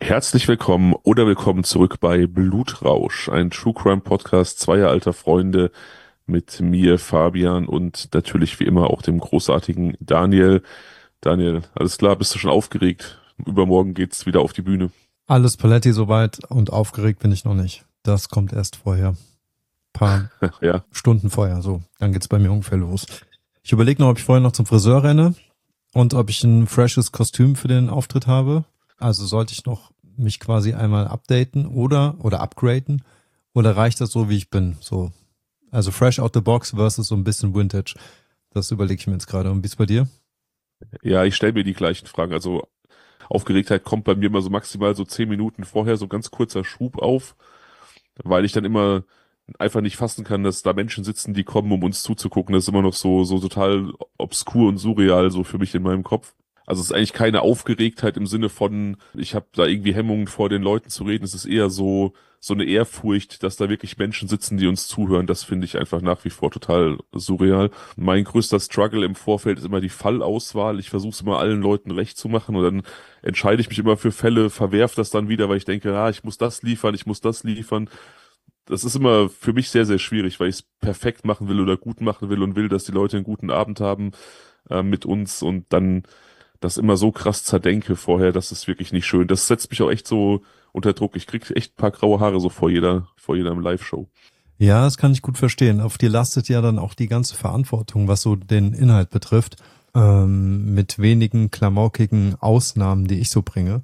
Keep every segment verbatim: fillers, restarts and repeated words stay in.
Herzlich willkommen oder willkommen zurück bei Blutrausch, ein True Crime Podcast zweier alter Freunde mit mir, Fabian und natürlich wie immer auch dem großartigen Daniel. Daniel, alles klar, bist du schon aufgeregt? Übermorgen geht's wieder auf die Bühne. Alles Paletti soweit und aufgeregt bin ich noch nicht. Das kommt erst vorher. Paar Ja, Stunden vorher, so. Dann geht's bei mir ungefähr los. Ich überlege noch, ob ich vorher noch zum Friseur renne und ob ich ein freshes Kostüm für den Auftritt habe. Also sollte ich noch mich quasi einmal updaten oder, oder upgraden oder reicht das so, wie ich bin? So. Also fresh out the box versus so ein bisschen Vintage. Das überlege ich mir jetzt gerade. Und wie ist bei dir? ja, ich stelle mir die gleichen Fragen. Also Aufgeregtheit kommt bei mir immer so maximal so zehn Minuten vorher, so ganz kurzer Schub auf, weil ich dann immer einfach nicht fassen kann, dass da Menschen sitzen, die kommen, um uns zuzugucken. Das ist immer noch so, so total obskur und surreal so für mich in meinem Kopf. Also es ist eigentlich keine Aufgeregtheit im Sinne von, ich habe da irgendwie Hemmungen vor den Leuten zu reden. Es ist eher so, so eine Ehrfurcht, dass da wirklich Menschen sitzen, die uns zuhören. Das finde ich einfach nach wie vor total surreal. Mein größter Struggle im Vorfeld ist immer die Fallauswahl. Ich versuche es immer allen Leuten recht zu machen und dann entscheide ich mich immer für Fälle, verwerf das dann wieder, weil ich denke, ah, ich muss das liefern, ich muss das liefern. Das ist immer für mich sehr, sehr schwierig, weil ich es perfekt machen will oder gut machen will und will, dass die Leute einen guten Abend haben äh, mit uns und dann das immer so krass zerdenke vorher, das ist wirklich nicht schön. Das setzt mich auch echt so unter Druck. Ich krieg echt ein paar graue Haare so vor jeder, vor jeder Live-Show. Ja, das kann ich gut verstehen. Auf dir lastet ja dann auch die ganze Verantwortung, was so den Inhalt betrifft, ähm, mit wenigen klamaukigen Ausnahmen, die ich so bringe.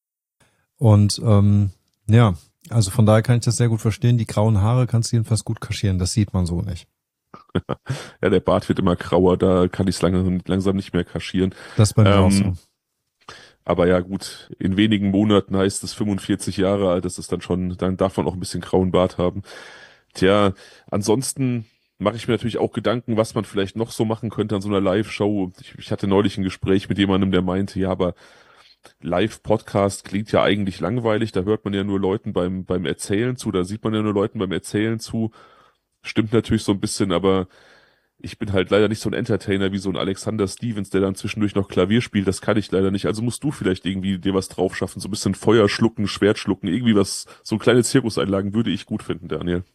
Und ähm, ja, also von daher kann ich das sehr gut verstehen. Die grauen Haare kannst du jedenfalls gut kaschieren. Das sieht man so nicht. Ja, der Bart wird immer grauer, da kann ich es langsam, langsam nicht mehr kaschieren. Das ist bei mir auch Ähm, so. aber ja gut, in wenigen Monaten heißt es fünfundvierzig Jahre alt, das ist dann schon, dann darf man auch ein bisschen grauen Bart haben. Tja, ansonsten mache ich mir natürlich auch Gedanken, was man vielleicht noch so machen könnte an so einer Live-Show. Ich, ich hatte neulich ein Gespräch mit jemandem, der meinte, ja, aber Live-Podcast klingt ja eigentlich langweilig, da hört man ja nur Leuten beim, beim Erzählen zu, da sieht man ja nur Leuten beim Erzählen zu. Stimmt natürlich so ein bisschen, aber ich bin halt leider nicht so ein Entertainer wie so ein Alexander Stevens, der dann zwischendurch noch Klavier spielt. Das kann ich leider nicht. Also musst du vielleicht irgendwie dir was drauf schaffen. So ein bisschen Feuer schlucken, Schwert schlucken, irgendwie was, so kleine Zirkuseinlagen würde ich gut finden, Daniel.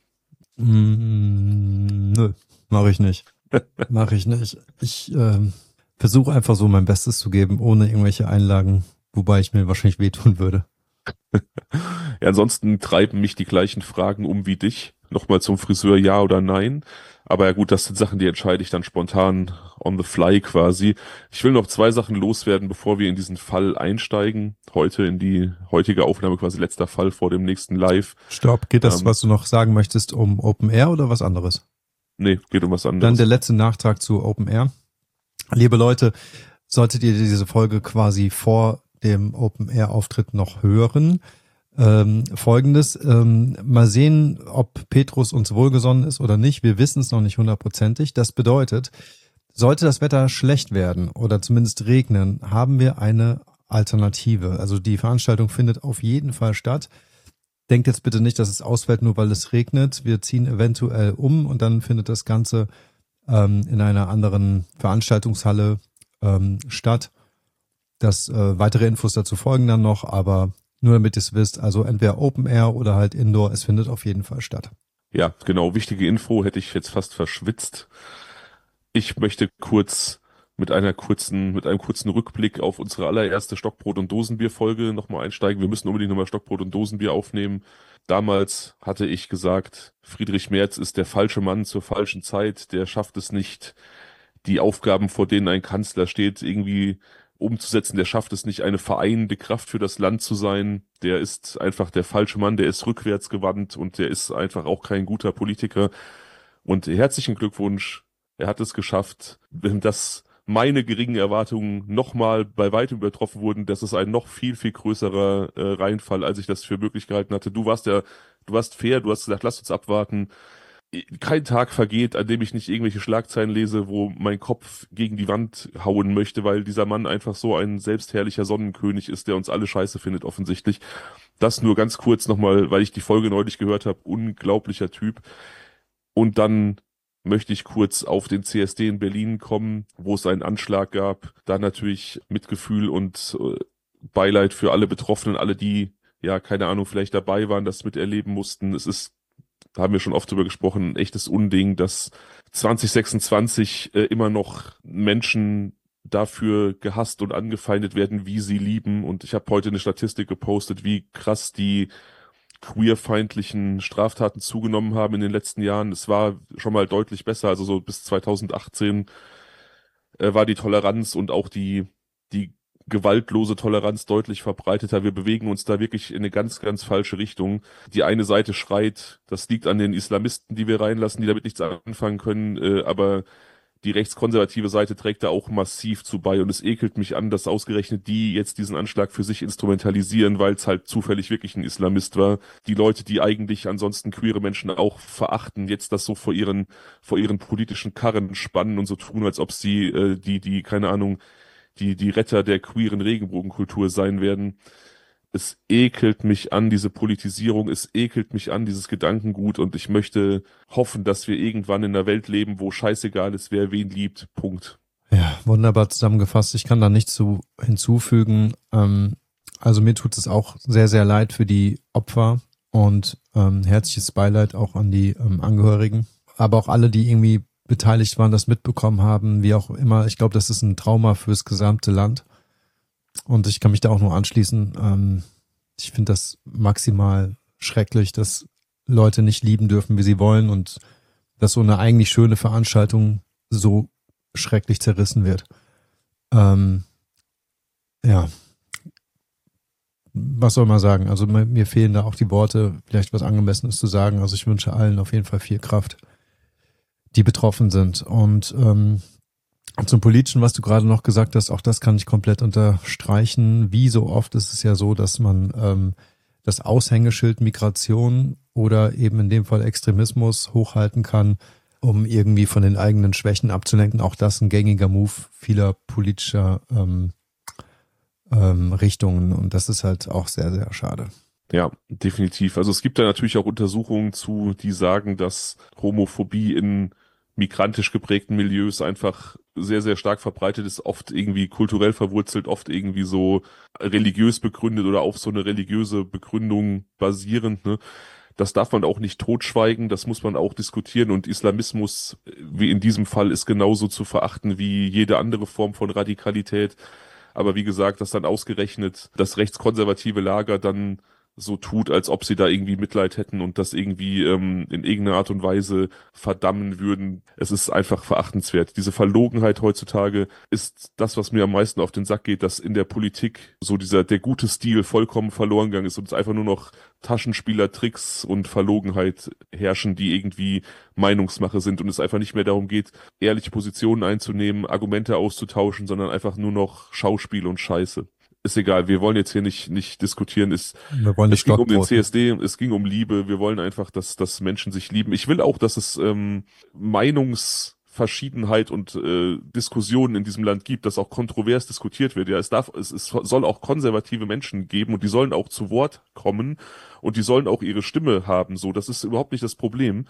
Mm, nö, mache ich nicht. Mache ich nicht. Ich ähm, versuche einfach so mein Bestes zu geben, ohne irgendwelche Einlagen, wobei ich mir wahrscheinlich wehtun würde. Ja, ansonsten treiben mich die gleichen Fragen um wie dich. Nochmal zum Friseur, ja oder nein. Aber ja gut, das sind Sachen, die entscheide ich dann spontan on the fly quasi. Ich will noch zwei Sachen loswerden, bevor wir in diesen Fall einsteigen. Heute in die heutige Aufnahme, quasi letzter Fall vor dem nächsten Live. Stopp, geht das, Ähm, was du noch sagen möchtest, um Open Air oder was anderes? nee, geht um was Dann der anderes. letzte Nachtrag zu Open Air. Liebe Leute, solltet ihr diese Folge quasi vor dem Open Air Auftritt noch hören, ähm, folgendes, ähm, mal sehen, ob Petrus uns wohlgesonnen ist oder nicht. Wir wissen es noch nicht hundertprozentig. Das bedeutet, sollte das Wetter schlecht werden oder zumindest regnen, haben wir eine Alternative. Also die Veranstaltung findet auf jeden Fall statt. Denkt jetzt bitte nicht, dass es ausfällt, nur weil es regnet. Wir ziehen eventuell um und dann findet das Ganze ähm, in einer anderen Veranstaltungshalle ähm, statt. Das äh, weitere Infos dazu folgen dann noch, aber nur damit ihr es wisst, also entweder Open Air oder halt Indoor, es findet auf jeden Fall statt. Ja, genau, wichtige Info hätte ich jetzt fast verschwitzt. Ich möchte kurz mit einer kurzen, mit einem kurzen Rückblick auf unsere allererste Stockbrot- und Dosenbier-Folge nochmal einsteigen. Wir müssen unbedingt nochmal Stockbrot und Dosenbier aufnehmen. Damals hatte ich gesagt, Friedrich Merz ist der falsche Mann zur falschen Zeit. Der schafft es nicht, die Aufgaben, vor denen ein Kanzler steht, irgendwie umzusetzen. Der schafft es nicht, eine vereinende Kraft für das Land zu sein. Der ist einfach der falsche Mann. Der ist rückwärtsgewandt und der ist einfach auch kein guter Politiker. Und herzlichen Glückwunsch. Er hat es geschafft, dass meine geringen Erwartungen nochmal bei weitem übertroffen wurden. Das ist ein noch viel, viel größerer äh, Reinfall, als ich das für möglich gehalten hatte. Du warst ja, du warst fair, du hast gesagt, lass uns abwarten. Kein Tag vergeht, an dem ich nicht irgendwelche Schlagzeilen lese, wo mein Kopf gegen die Wand hauen möchte, weil dieser Mann einfach so ein selbstherrlicher Sonnenkönig ist, der uns alle scheiße findet, offensichtlich. Das nur ganz kurz nochmal, weil ich die Folge neulich gehört habe. Unglaublicher Typ. Und dann möchte ich kurz auf den C S D in Berlin kommen, wo es einen Anschlag gab. Da natürlich Mitgefühl und äh, Beileid für alle Betroffenen, alle, die ja, keine Ahnung, vielleicht dabei waren, das miterleben mussten. Es ist, da haben wir schon oft drüber gesprochen, ein echtes Unding, dass zwanzig sechsundzwanzig äh, immer noch Menschen dafür gehasst und angefeindet werden, wie sie lieben. Und ich habe heute eine Statistik gepostet, wie krass die queerfeindlichen Straftaten zugenommen haben in den letzten Jahren. Es war schon mal deutlich besser, also so bis zwanzig achtzehn äh, war die Toleranz und auch die, die gewaltlose Toleranz deutlich verbreiteter. Wir bewegen uns da wirklich in eine ganz, ganz falsche Richtung. Die eine Seite schreit, das liegt an den Islamisten, die wir reinlassen, die damit nichts anfangen können, äh, aber die rechtskonservative Seite trägt da auch massiv zu bei und es ekelt mich an, dass ausgerechnet die jetzt diesen Anschlag für sich instrumentalisieren, weil es halt zufällig wirklich ein Islamist war. Die Leute, die eigentlich ansonsten queere Menschen auch verachten, jetzt das so vor ihren vor ihren politischen Karren spannen und so tun, als ob sie äh, die die keine Ahnung die die Retter der queeren Regenbogenkultur sein werden. Es ekelt mich an, diese Politisierung, es ekelt mich an, dieses Gedankengut und ich möchte hoffen, dass wir irgendwann in einer Welt leben, wo scheißegal ist, wer wen liebt. Punkt. Ja, wunderbar zusammengefasst. Ich kann da nichts zu hinzufügen. Ähm, also mir tut es auch sehr, sehr leid für die Opfer und ähm, herzliches Beileid auch an die ähm, Angehörigen. Aber auch alle, die irgendwie beteiligt waren, das mitbekommen haben, wie auch immer. Ich glaube, das ist ein Trauma fürs gesamte Land. Und ich kann mich da auch nur anschließen. Ähm, ich finde das maximal schrecklich, dass Leute nicht lieben dürfen, wie sie wollen und dass so eine eigentlich schöne Veranstaltung so schrecklich zerrissen wird. Ähm, ja, was soll man sagen? Also mir, mir fehlen da auch die Worte, vielleicht was Angemessenes zu sagen. Also ich wünsche allen auf jeden Fall viel Kraft, die betroffen sind. Und ähm, zum Politischen, was du gerade noch gesagt hast, auch das kann ich komplett unterstreichen. Wie so oft ist es ja so, dass man ähm, das Aushängeschild Migration oder eben in dem Fall Extremismus hochhalten kann, um irgendwie von den eigenen Schwächen abzulenken. Auch das ein gängiger Move vieler politischer ähm, ähm, Richtungen und das ist halt auch sehr, sehr schade. Ja, definitiv. Also es gibt da natürlich auch Untersuchungen zu, die sagen, dass Homophobie in migrantisch geprägten Milieus einfach sehr, sehr stark verbreitet ist, oft irgendwie kulturell verwurzelt, oft irgendwie so religiös begründet oder auf so eine religiöse Begründung basierend, ne? Das darf man auch nicht totschweigen, das muss man auch diskutieren und Islamismus, wie in diesem Fall, ist genauso zu verachten wie jede andere Form von Radikalität. Aber wie gesagt, dass dann ausgerechnet das rechtskonservative Lager dann so tut, als ob sie da irgendwie Mitleid hätten und das irgendwie ähm, in irgendeiner Art und Weise verdammen würden. Es ist einfach verachtenswert. Diese Verlogenheit heutzutage ist das, was mir am meisten auf den Sack geht, dass in der Politik so dieser, der gute Stil vollkommen verloren gegangen ist und es einfach nur noch Taschenspielertricks und Verlogenheit herrschen, die irgendwie Meinungsmache sind und es einfach nicht mehr darum geht, ehrliche Positionen einzunehmen, Argumente auszutauschen, sondern einfach nur noch Schauspiel und Scheiße. Ist egal, wir wollen jetzt hier nicht nicht diskutieren. Es, Wir wollen es nicht ging um den Stockbrot. C S D, es ging um Liebe. Wir wollen einfach, dass, dass Menschen sich lieben. Ich will auch, dass es ähm, Meinungsverschiedenheit und äh, Diskussionen in diesem Land gibt, dass auch kontrovers diskutiert wird. Ja, es darf, es, es soll auch konservative Menschen geben und die sollen auch zu Wort kommen und die sollen auch ihre Stimme haben. So, das ist überhaupt nicht das Problem.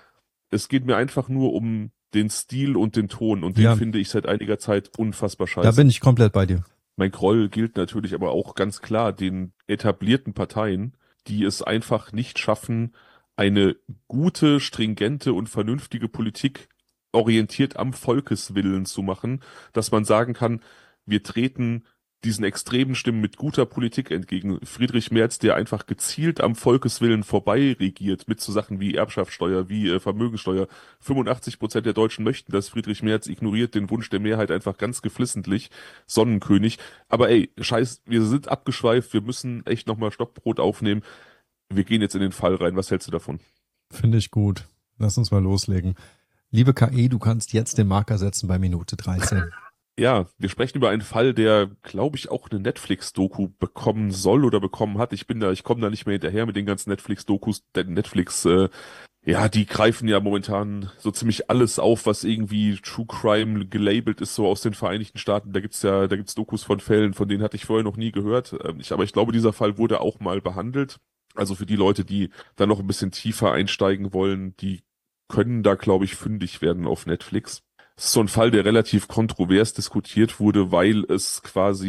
Es geht mir einfach nur um den Stil und den Ton und den Ja. finde ich seit einiger Zeit unfassbar scheiße. Da bin ich komplett bei dir. Mein Groll gilt natürlich aber auch ganz klar den etablierten Parteien, die es einfach nicht schaffen, eine gute, stringente und vernünftige Politik orientiert am Volkeswillen zu machen, dass man sagen kann, wir treten diesen extremen Stimmen mit guter Politik entgegen. Friedrich Merz, der einfach gezielt am Volkeswillen vorbei regiert mit so Sachen wie Erbschaftssteuer, wie äh, Vermögensteuer. fünfundachtzig Prozent der Deutschen möchten das. Friedrich Merz ignoriert den Wunsch der Mehrheit einfach ganz geflissentlich. Sonnenkönig. Aber ey, scheiß, wir sind abgeschweift, wir müssen echt nochmal Stockbrot aufnehmen. Wir gehen jetzt in den Fall rein. Was hältst du davon? Finde ich gut. Lass uns mal loslegen. Liebe K I, du kannst jetzt den Marker setzen bei Minute dreizehn. Ja, wir sprechen über einen Fall, der, glaube ich, auch eine Netflix-Doku bekommen soll oder bekommen hat. Ich bin da, ich komme da nicht mehr hinterher mit den ganzen Netflix-Dokus, denn Netflix, äh, ja, die greifen ja momentan so ziemlich alles auf, was irgendwie True Crime gelabelt ist, so aus den Vereinigten Staaten. Da gibt's ja, da gibt's Dokus von Fällen, von denen hatte ich vorher noch nie gehört. Ähm, ich, aber ich glaube, dieser Fall wurde auch mal behandelt. Also für die Leute, die da noch ein bisschen tiefer einsteigen wollen, die können da, glaube ich, fündig werden auf Netflix. Es ist so ein Fall, der relativ kontrovers diskutiert wurde, weil es quasi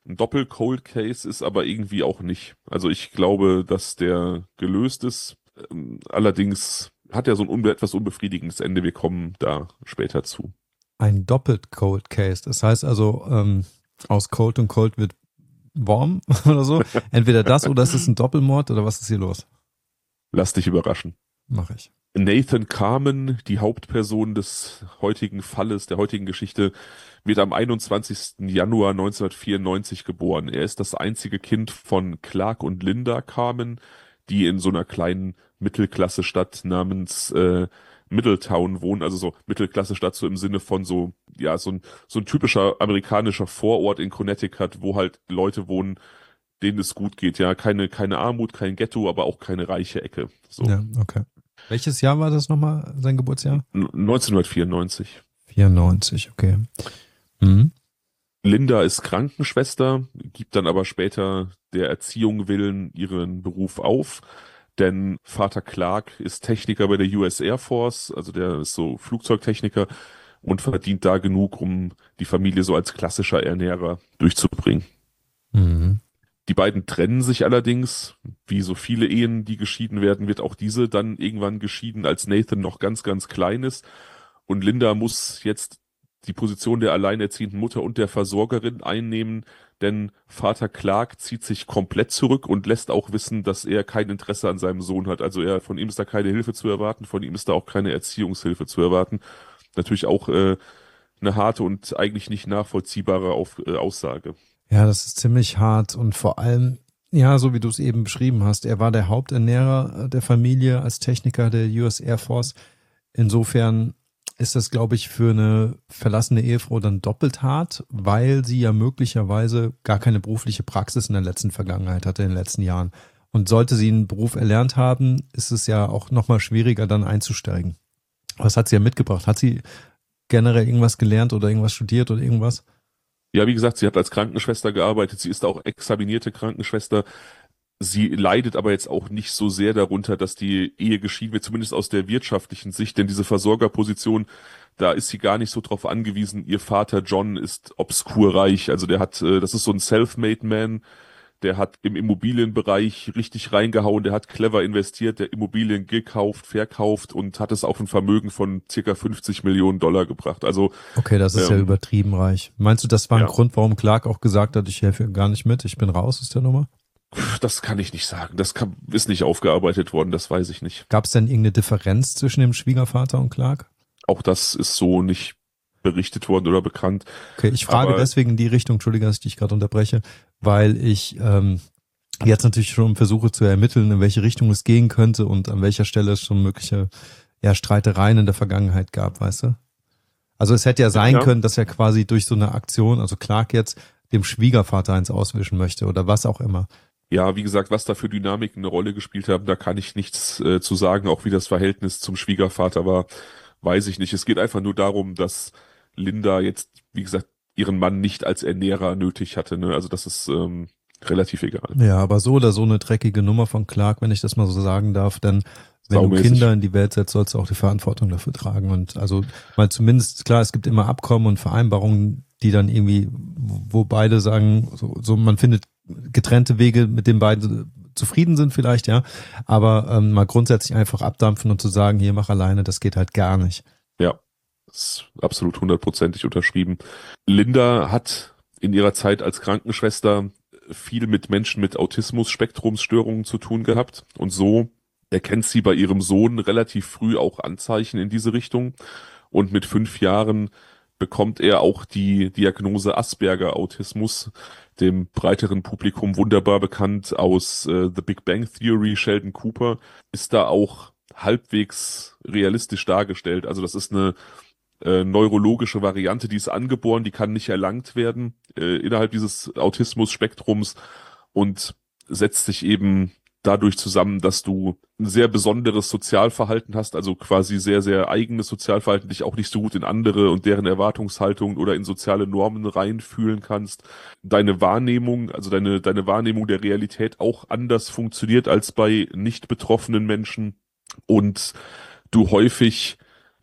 ein Doppel-Cold Case ist, aber irgendwie auch nicht. Also ich glaube, dass der gelöst ist. Ähm, allerdings hat er so ein unbe etwas unbefriedigendes Ende. Wir kommen da später zu. Ein doppelt Cold Case. Das heißt also, ähm, aus Cold und Cold wird warm oder so. Entweder das oder es ist ein Doppelmord oder was ist hier los? Lass dich überraschen. Mach ich. Nathan Carmen, die Hauptperson des heutigen Falles, der heutigen Geschichte, wird am einundzwanzigsten Januar neunzehnhundertvierundneunzig geboren. Er ist das einzige Kind von Clark und Linda Carmen, die in so einer kleinen Mittelklasse-Stadt namens äh, Middletown wohnen, also so Mittelklasse-Stadt so im Sinne von so, ja, so ein, so ein typischer amerikanischer Vorort in Connecticut, wo halt Leute wohnen, denen es gut geht, ja, keine, keine Armut, kein Ghetto, aber auch keine reiche Ecke, so. Ja, okay. Welches Jahr war das nochmal, sein Geburtsjahr? N- neunzehnhundertvierundneunzig. vierundneunzig, okay. Mhm. Linda ist Krankenschwester, gibt dann aber später der Erziehung willen ihren Beruf auf, denn Vater Clark ist Techniker bei der U S Air Force, also der ist so Flugzeugtechniker und verdient da genug, um die Familie so als klassischer Ernährer durchzubringen. Mhm. Die beiden trennen sich allerdings, wie so viele Ehen, die geschieden werden, wird auch diese dann irgendwann geschieden, als Nathan noch ganz, ganz klein ist. Und Linda muss jetzt die Position der alleinerziehenden Mutter und der Versorgerin einnehmen, denn Vater Clark zieht sich komplett zurück und lässt auch wissen, dass er kein Interesse an seinem Sohn hat. Also er, von ihm ist da keine Hilfe zu erwarten, von ihm ist da auch keine Erziehungshilfe zu erwarten. Natürlich auch äh, eine harte und eigentlich nicht nachvollziehbare Auf, äh, Aussage. Ja, das ist ziemlich hart und vor allem, ja, so wie du es eben beschrieben hast, er war der Haupternährer der Familie als Techniker der U S Air Force. Insofern ist das, glaube ich, für eine verlassene Ehefrau dann doppelt hart, weil sie ja möglicherweise gar keine berufliche Praxis in der letzten Vergangenheit hatte, in den letzten Jahren. Und sollte sie einen Beruf erlernt haben, ist es ja auch nochmal schwieriger, dann einzusteigen. Was hat sie ja mitgebracht? Hat sie generell irgendwas gelernt oder irgendwas studiert oder irgendwas? Ja, wie gesagt, sie hat als Krankenschwester gearbeitet, sie ist auch examinierte Krankenschwester. Sie leidet aber jetzt auch nicht so sehr darunter, dass die Ehe geschieden wird, zumindest aus der wirtschaftlichen Sicht, denn diese Versorgerposition, da ist sie gar nicht so drauf angewiesen. Ihr Vater John ist obskur reich, also der hat, äh, das ist so ein Self-Made Man, der hat im Immobilienbereich richtig reingehauen, der hat clever investiert, der Immobilien gekauft, verkauft und hat es auf ein Vermögen von circa fünfzig Millionen Dollar gebracht. Also Okay, das ist ja ähm, übertrieben reich. Meinst du, das war ein ja, Grund, warum Clark auch gesagt hat, ich helfe gar nicht mit, ich bin raus aus der Nummer? das kann ich nicht sagen. Das kann, ist nicht aufgearbeitet worden, das weiß ich nicht. Gab es denn irgendeine Differenz zwischen dem Schwiegervater und Clark? Auch das ist so nicht berichtet worden oder bekannt. Okay, ich frage Aber deswegen in die Richtung, Entschuldige, dass ich dich gerade unterbreche, weil ich ähm, jetzt natürlich schon versuche zu ermitteln, in welche Richtung es gehen könnte und an welcher Stelle es schon mögliche ja, Streitereien in der Vergangenheit gab, weißt du? Also es hätte ja sein ja, können, dass er quasi durch so eine Aktion, also Clark jetzt, dem Schwiegervater eins auswischen möchte oder was auch immer. ja, wie gesagt, was da für Dynamiken eine Rolle gespielt haben, da kann ich nichts äh, zu sagen. Auch wie das Verhältnis zum Schwiegervater war, weiß ich nicht. Es geht einfach nur darum, dass Linda jetzt, wie gesagt, ihren Mann nicht als Ernährer nötig hatte. Ne? Also das ist ähm, relativ egal. Ja, aber so oder so eine dreckige Nummer von Clark, wenn ich das mal so sagen darf, denn wenn du Saumäßig. Kinder in die Welt setzt, sollst du auch die Verantwortung dafür tragen. Und also mal zumindest, klar, es gibt immer Abkommen und Vereinbarungen, die dann irgendwie, wo beide sagen, so, so man findet getrennte Wege, mit denen beide zufrieden sind vielleicht, ja. Aber ähm, mal grundsätzlich einfach abdampfen und zu sagen, hier mach alleine, das geht halt gar nicht. Ja, ist absolut hundertprozentig unterschrieben. Linda hat in ihrer Zeit als Krankenschwester viel mit Menschen mit Autismus-Spektrumsstörungen zu tun gehabt. Und so erkennt sie bei ihrem Sohn relativ früh auch Anzeichen in diese Richtung. Und mit fünf Jahren bekommt er auch die Diagnose Asperger-Autismus, dem breiteren Publikum wunderbar bekannt aus äh, The Big Bang Theory. Sheldon Cooper ist da auch halbwegs realistisch dargestellt. Also das ist eine äh, neurologische Variante, die ist angeboren, die kann nicht erlangt werden äh, innerhalb dieses Autismus-Spektrums und setzt sich eben dadurch zusammen, dass du ein sehr besonderes Sozialverhalten hast, also quasi sehr, sehr eigenes Sozialverhalten, dich auch nicht so gut in andere und deren Erwartungshaltungen oder in soziale Normen reinfühlen kannst. Deine Wahrnehmung, also deine, deine Wahrnehmung der Realität auch anders funktioniert als bei nicht betroffenen Menschen und du häufig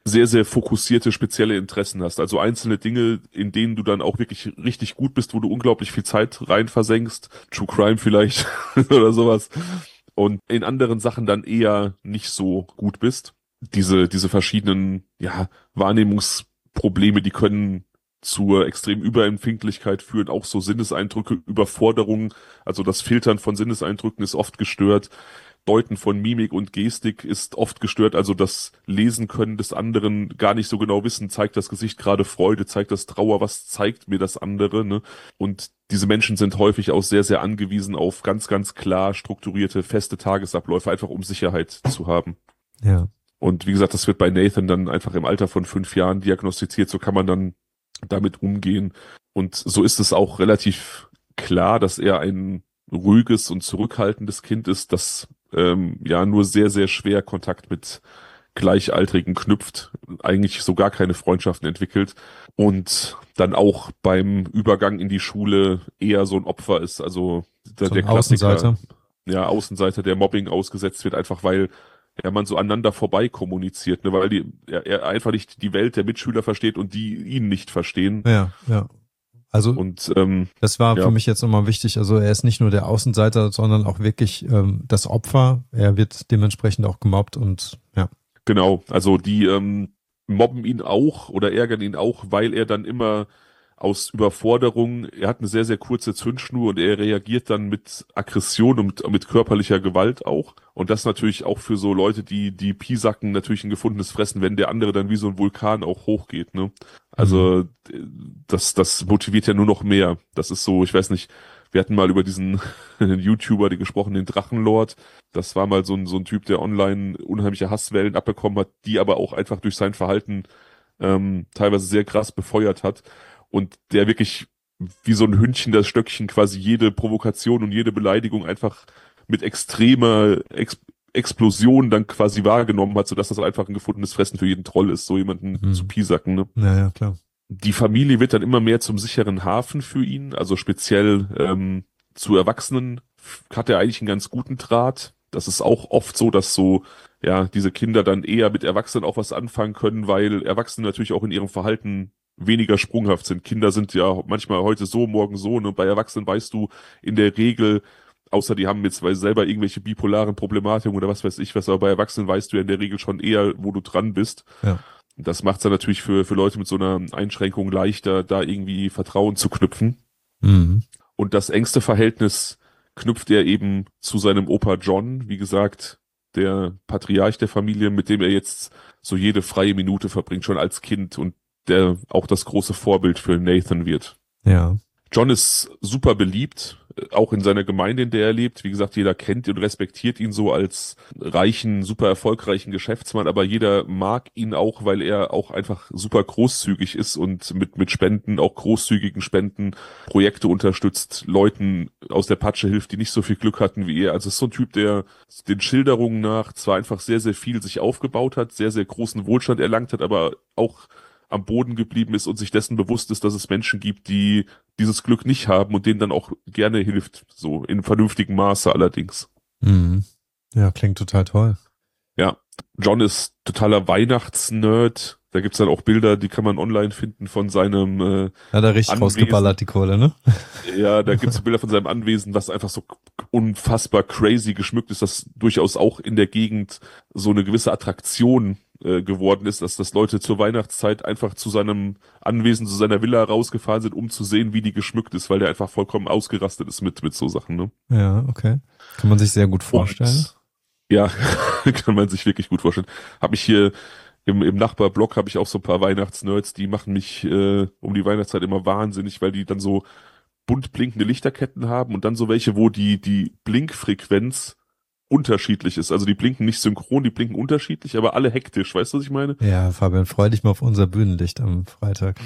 sehr, sehr fokussierte, spezielle Interessen hast. Also einzelne Dinge, in denen du dann auch wirklich richtig gut bist, wo du unglaublich viel Zeit rein versenkst. True Crime vielleicht oder sowas. Und in anderen Sachen dann eher nicht so gut bist. Diese, diese verschiedenen, ja, Wahrnehmungsprobleme, die können zur extremen Überempfindlichkeit führen, auch so Sinneseindrücke, Überforderung, also das Filtern von Sinneseindrücken ist oft gestört. Deuten von Mimik und Gestik ist oft gestört, also das Lesen können des anderen gar nicht so genau wissen, zeigt das Gesicht gerade Freude, zeigt das Trauer, was zeigt mir das andere, ne? Und diese Menschen sind häufig auch sehr, sehr angewiesen auf ganz, ganz klar strukturierte, feste Tagesabläufe, einfach um Sicherheit zu haben. Ja. Und wie gesagt, das wird bei Nathan dann einfach im Alter von fünf Jahren diagnostiziert, so kann man dann damit umgehen. Und so ist es auch relativ klar, dass er ein ruhiges und zurückhaltendes Kind ist, das ähm, ja nur sehr, sehr schwer Kontakt mit Gleichaltrigen knüpft, eigentlich so gar keine Freundschaften entwickelt und dann auch beim Übergang in die Schule eher so ein Opfer ist, also der, So der ein Klassiker, Außenseiter. ja, Außenseiter, der Mobbing ausgesetzt wird, einfach weil ja man so aneinander vorbei kommuniziert, ne, weil die, er, er einfach nicht die Welt der Mitschüler versteht und die ihn nicht verstehen. Ja, ja. Also Und ähm, das war ja. für mich jetzt nochmal wichtig. Also er ist nicht nur der Außenseiter, sondern auch wirklich ähm, das Opfer. Er wird dementsprechend auch gemobbt und ja. Genau, also die ähm, mobben ihn auch oder ärgern ihn auch, weil er dann immer aus Überforderung, er hat eine sehr, sehr kurze Zündschnur und er reagiert dann mit Aggression und mit, mit körperlicher Gewalt auch. Und das natürlich auch für so Leute, die die Piesacken natürlich ein gefundenes Fressen, wenn der andere dann wie so ein Vulkan auch hochgeht, ne? Also das, das motiviert ja nur noch mehr. Das ist so, ich weiß nicht, wir hatten mal über diesen YouTuber, die gesprochen, den Drachenlord. Das war mal so ein, so ein Typ, der online unheimliche Hasswellen abbekommen hat, die aber auch einfach durch sein Verhalten ähm, teilweise sehr krass befeuert hat. Und der wirklich wie so ein Hündchen das Stöckchen quasi jede Provokation und jede Beleidigung einfach mit extremer Ex Explosion dann quasi wahrgenommen hat, sodass das einfach ein gefundenes Fressen für jeden Troll ist, so jemanden mhm. zu piesacken, ne? Ja, ja, klar. Die Familie wird dann immer mehr zum sicheren Hafen für ihn, also speziell ähm, zu Erwachsenen hat er eigentlich einen ganz guten Draht. Das ist auch oft so, dass so, ja, diese Kinder dann eher mit Erwachsenen auch was anfangen können, weil Erwachsene natürlich auch in ihrem Verhalten weniger sprunghaft sind. Kinder sind ja manchmal heute so, morgen so, ne? Bei Erwachsenen weißt du in der Regel, außer die haben jetzt weil selber irgendwelche bipolaren Problematiken oder was weiß ich was, aber bei Erwachsenen weißt du ja in der Regel schon eher, wo du dran bist. Ja. Das macht es dann natürlich für, für Leute mit so einer Einschränkung leichter, da irgendwie Vertrauen zu knüpfen. Mhm. Und das engste Verhältnis knüpft er eben zu seinem Opa John, wie gesagt, der Patriarch der Familie, mit dem er jetzt so jede freie Minute verbringt, schon als Kind und der auch das große Vorbild für Nathan wird. Ja. John ist super beliebt, auch in seiner Gemeinde, in der er lebt. Wie gesagt, jeder kennt und respektiert ihn so als reichen, super erfolgreichen Geschäftsmann, aber jeder mag ihn auch, weil er auch einfach super großzügig ist und mit mit Spenden, auch großzügigen Spenden, Projekte unterstützt, Leuten aus der Patsche hilft, die nicht so viel Glück hatten wie er. Also es ist so ein Typ, der den Schilderungen nach zwar einfach sehr, sehr viel sich aufgebaut hat, sehr, sehr großen Wohlstand erlangt hat, aber auch am Boden geblieben ist und sich dessen bewusst ist, dass es Menschen gibt, die dieses Glück nicht haben und denen dann auch gerne hilft, so in vernünftigem Maße allerdings. Mhm. Ja, klingt total toll. Ja, John ist totaler Weihnachtsnerd. Da gibt's dann auch Bilder, die kann man online finden von seinem äh, Ja, da richtig Anwesen. Rausgeballert die Kohle, ne? Ja, da gibt's Bilder von seinem Anwesen, was einfach so unfassbar crazy geschmückt ist, dass durchaus auch in der Gegend so eine gewisse Attraktion äh, geworden ist, dass das Leute zur Weihnachtszeit einfach zu seinem Anwesen, zu seiner Villa rausgefahren sind, um zu sehen, wie die geschmückt ist, weil der einfach vollkommen ausgerastet ist mit mit so Sachen, ne? Ja, okay. Kann man sich sehr gut vorstellen. Und, ja, kann man sich wirklich gut vorstellen. Hab ich hier Im, im Nachbarblock habe ich auch so ein paar Weihnachtsnerds, die machen mich äh, um die Weihnachtszeit immer wahnsinnig, weil die dann so bunt blinkende Lichterketten haben und dann so welche, wo die die Blinkfrequenz unterschiedlich ist. Also die blinken nicht synchron, die blinken unterschiedlich, aber alle hektisch. Weißt du, was ich meine? Ja, Fabian, freu dich mal auf unser Bühnenlicht am Freitag.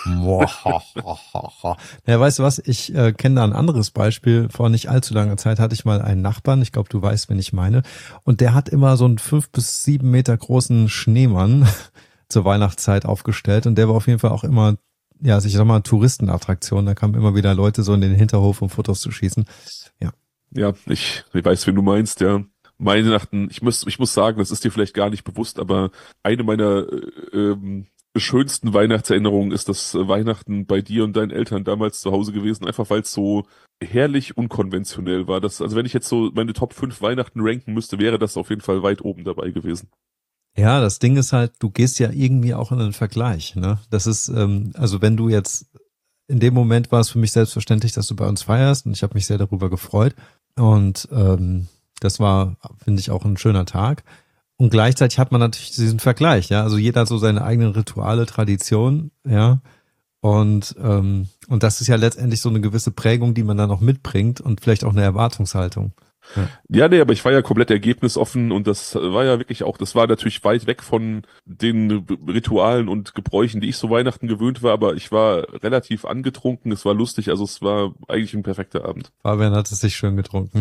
Ja, weißt du was? Ich äh, kenne da ein anderes Beispiel. Vor nicht allzu langer Zeit hatte ich mal einen Nachbarn. Ich glaube, du weißt, wen ich meine. Und der hat immer so einen fünf bis sieben Meter großen Schneemann zur Weihnachtszeit aufgestellt. Und der war auf jeden Fall auch immer, ja, ich sag mal, Touristenattraktion. Da kamen immer wieder Leute so in den Hinterhof, um Fotos zu schießen. Ja. Ja, ich, ich weiß, wen du meinst, ja. Weihnachten, ich muss, ich muss sagen, das ist dir vielleicht gar nicht bewusst, aber eine meiner äh, ähm, schönsten Weihnachtserinnerungen ist das äh, Weihnachten bei dir und deinen Eltern damals zu Hause gewesen, einfach weil es so herrlich unkonventionell war. Das, also wenn ich jetzt so meine Top fünf Weihnachten ranken müsste, wäre das auf jeden Fall weit oben dabei gewesen. Ja, das Ding ist halt, du gehst ja irgendwie auch in einen Vergleich, ne? Das ist, ähm, also wenn du jetzt, in dem Moment war es für mich selbstverständlich, dass du bei uns feierst und ich habe mich sehr darüber gefreut und ähm, das war, finde ich, auch ein schöner Tag. Und gleichzeitig hat man natürlich diesen Vergleich, ja. Also jeder hat so seine eigenen Rituale, Traditionen, ja. Und ähm, und das ist ja letztendlich so eine gewisse Prägung, die man dann auch mitbringt und vielleicht auch eine Erwartungshaltung. Ja. Ja, nee, aber ich war ja komplett ergebnisoffen und das war ja wirklich auch, das war natürlich weit weg von den Ritualen und Gebräuchen, die ich so Weihnachten gewöhnt war, aber ich war relativ angetrunken, es war lustig, also es war eigentlich ein perfekter Abend. Fabian hat es sich schön getrunken.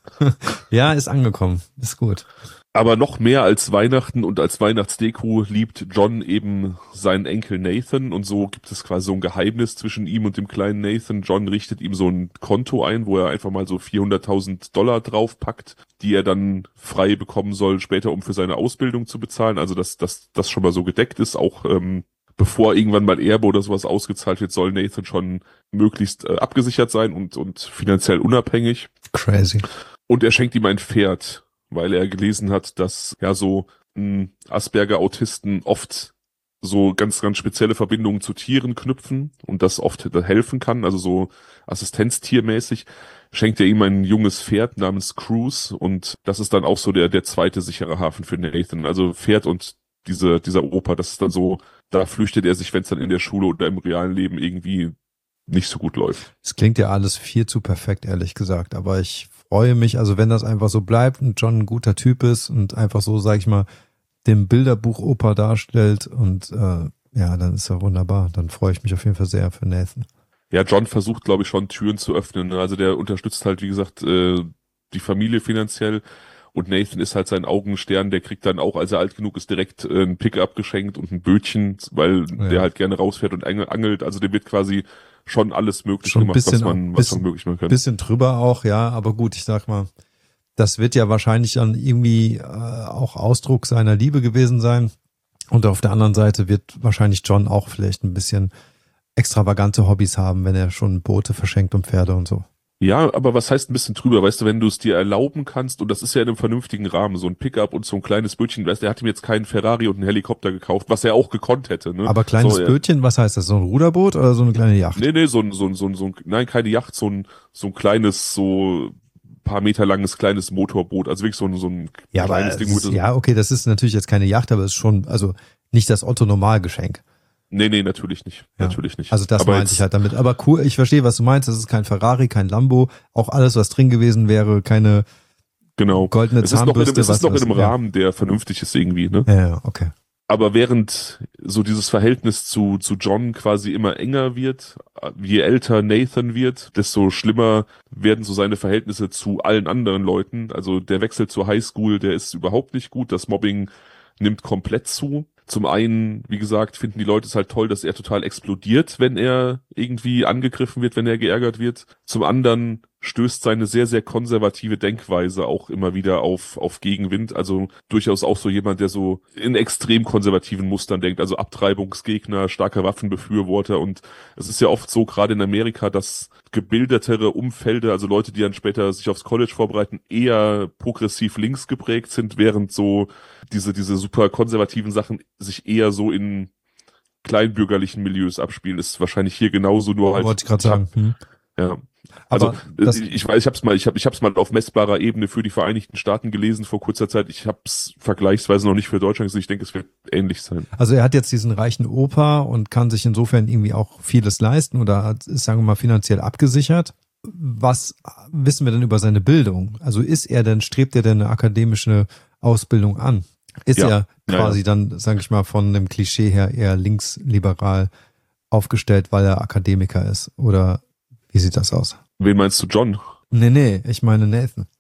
Ja, ist angekommen, ist gut. Aber noch mehr als Weihnachten und als Weihnachtsdeko liebt John eben seinen Enkel Nathan und so gibt es quasi so ein Geheimnis zwischen ihm und dem kleinen Nathan. John richtet ihm so ein Konto ein, wo er einfach mal so vierhunderttausend Dollar draufpackt, die er dann frei bekommen soll, später um für seine Ausbildung zu bezahlen. Also dass dass das schon mal so gedeckt ist, auch ähm, bevor irgendwann mal Erbe oder sowas ausgezahlt wird, soll Nathan schon möglichst äh, abgesichert sein und und finanziell unabhängig. Crazy. Und er schenkt ihm ein Pferd, weil er gelesen hat, dass ja so mh, Asperger-Autisten oft so ganz, ganz spezielle Verbindungen zu Tieren knüpfen und das oft helfen kann, also so assistenztiermäßig, schenkt er ihm ein junges Pferd namens Cruz und das ist dann auch so der, der zweite sichere Hafen für Nathan. Also Pferd und diese, dieser Opa, das ist dann so, da flüchtet er sich, wenn es dann in der Schule oder im realen Leben irgendwie nicht so gut läuft. Es klingt ja alles viel zu perfekt, ehrlich gesagt, aber ich freue mich, also wenn das einfach so bleibt und John ein guter Typ ist und einfach so, sag ich mal, den Bilderbuch-Opa darstellt und äh, ja, dann ist er wunderbar. Dann freue ich mich auf jeden Fall sehr für Nathan. Ja, John versucht, glaube ich, schon Türen zu öffnen. Ne? Also der unterstützt halt, wie gesagt, äh, die Familie finanziell und Nathan ist halt sein Augenstern. Der kriegt dann auch, als er alt genug ist, direkt äh, ein Pickup geschenkt und ein Bötchen, weil ja. der halt gerne rausfährt und angelt. Also der wird quasi schon alles möglich schon gemacht, bisschen, was man, was bisschen, man möglich machen kann. Bisschen drüber auch, ja, aber gut, ich sag mal, das wird ja wahrscheinlich dann irgendwie äh, auch Ausdruck seiner Liebe gewesen sein. Und auf der anderen Seite wird wahrscheinlich John auch vielleicht ein bisschen extravagante Hobbys haben, wenn er schon Boote verschenkt und Pferde und so. Ja, aber was heißt ein bisschen drüber? Weißt du, wenn du es dir erlauben kannst, und das ist ja in einem vernünftigen Rahmen, so ein Pickup und so ein kleines Bötchen, weißt du, er hat ihm jetzt keinen Ferrari und einen Helikopter gekauft, was er auch gekonnt hätte, ne? Aber kleines so, Bötchen, was heißt das? So ein Ruderboot oder so eine kleine Yacht? Nee, nee, so ein, so ein, so ein, so ein nein, keine Yacht, so ein, so ein kleines, so paar Meter langes kleines Motorboot, also wirklich so ein, so ein ja, kleines aber Ding. Ist, ja, okay, das ist natürlich jetzt keine Yacht, aber es ist schon, also nicht das Otto-Normalgeschenk. Nee, nee, natürlich nicht. Ja. Natürlich nicht. Also das aber meinte ich halt damit. Aber cool, ich verstehe, was du meinst. Das ist kein Ferrari, kein Lambo. Auch alles, was drin gewesen wäre, keine genau. goldene es ist noch in einem, Zahnbürste. Es ist noch in einem ja. Rahmen, der vernünftig ist irgendwie, ne? Ja, ja, okay. Aber während so dieses Verhältnis zu, zu John quasi immer enger wird, je älter Nathan wird, desto schlimmer werden so seine Verhältnisse zu allen anderen Leuten. Also der Wechsel zur Highschool, der ist überhaupt nicht gut. Das Mobbing nimmt komplett zu. Zum einen, wie gesagt, finden die Leute es halt toll, dass er total explodiert, wenn er irgendwie angegriffen wird, wenn er geärgert wird. Zum anderen stößt seine sehr, sehr konservative Denkweise auch immer wieder auf, auf Gegenwind. Also durchaus auch so jemand, der so in extrem konservativen Mustern denkt. Also Abtreibungsgegner, starker Waffenbefürworter. Und es ist ja oft so, gerade in Amerika, dass gebildetere Umfelder, also Leute, die dann später sich aufs College vorbereiten, eher progressiv links geprägt sind, während so diese, diese super konservativen Sachen sich eher so in kleinbürgerlichen Milieus abspielen. Ist wahrscheinlich hier genauso, nur halt. Wollte ich gerade sagen. Hm. Ja. Also Aber das, ich weiß, ich habe es mal, ich habe, ich habe es mal auf messbarer Ebene für die Vereinigten Staaten gelesen vor kurzer Zeit. Ich habe es vergleichsweise noch nicht für Deutschland gesehen. Ich denke, es wird ähnlich sein. Also er hat jetzt diesen reichen Opa und kann sich insofern irgendwie auch vieles leisten oder ist, sagen wir mal, finanziell abgesichert. Was wissen wir denn über seine Bildung? Also ist er denn, strebt er denn eine akademische Ausbildung an? Ist ja. er quasi ja, ja. dann, sage ich mal, von einem Klischee her eher linksliberal aufgestellt, weil er Akademiker ist? Oder wie sieht das aus? Wen meinst du, John? Nee, nee, ich meine Nathan.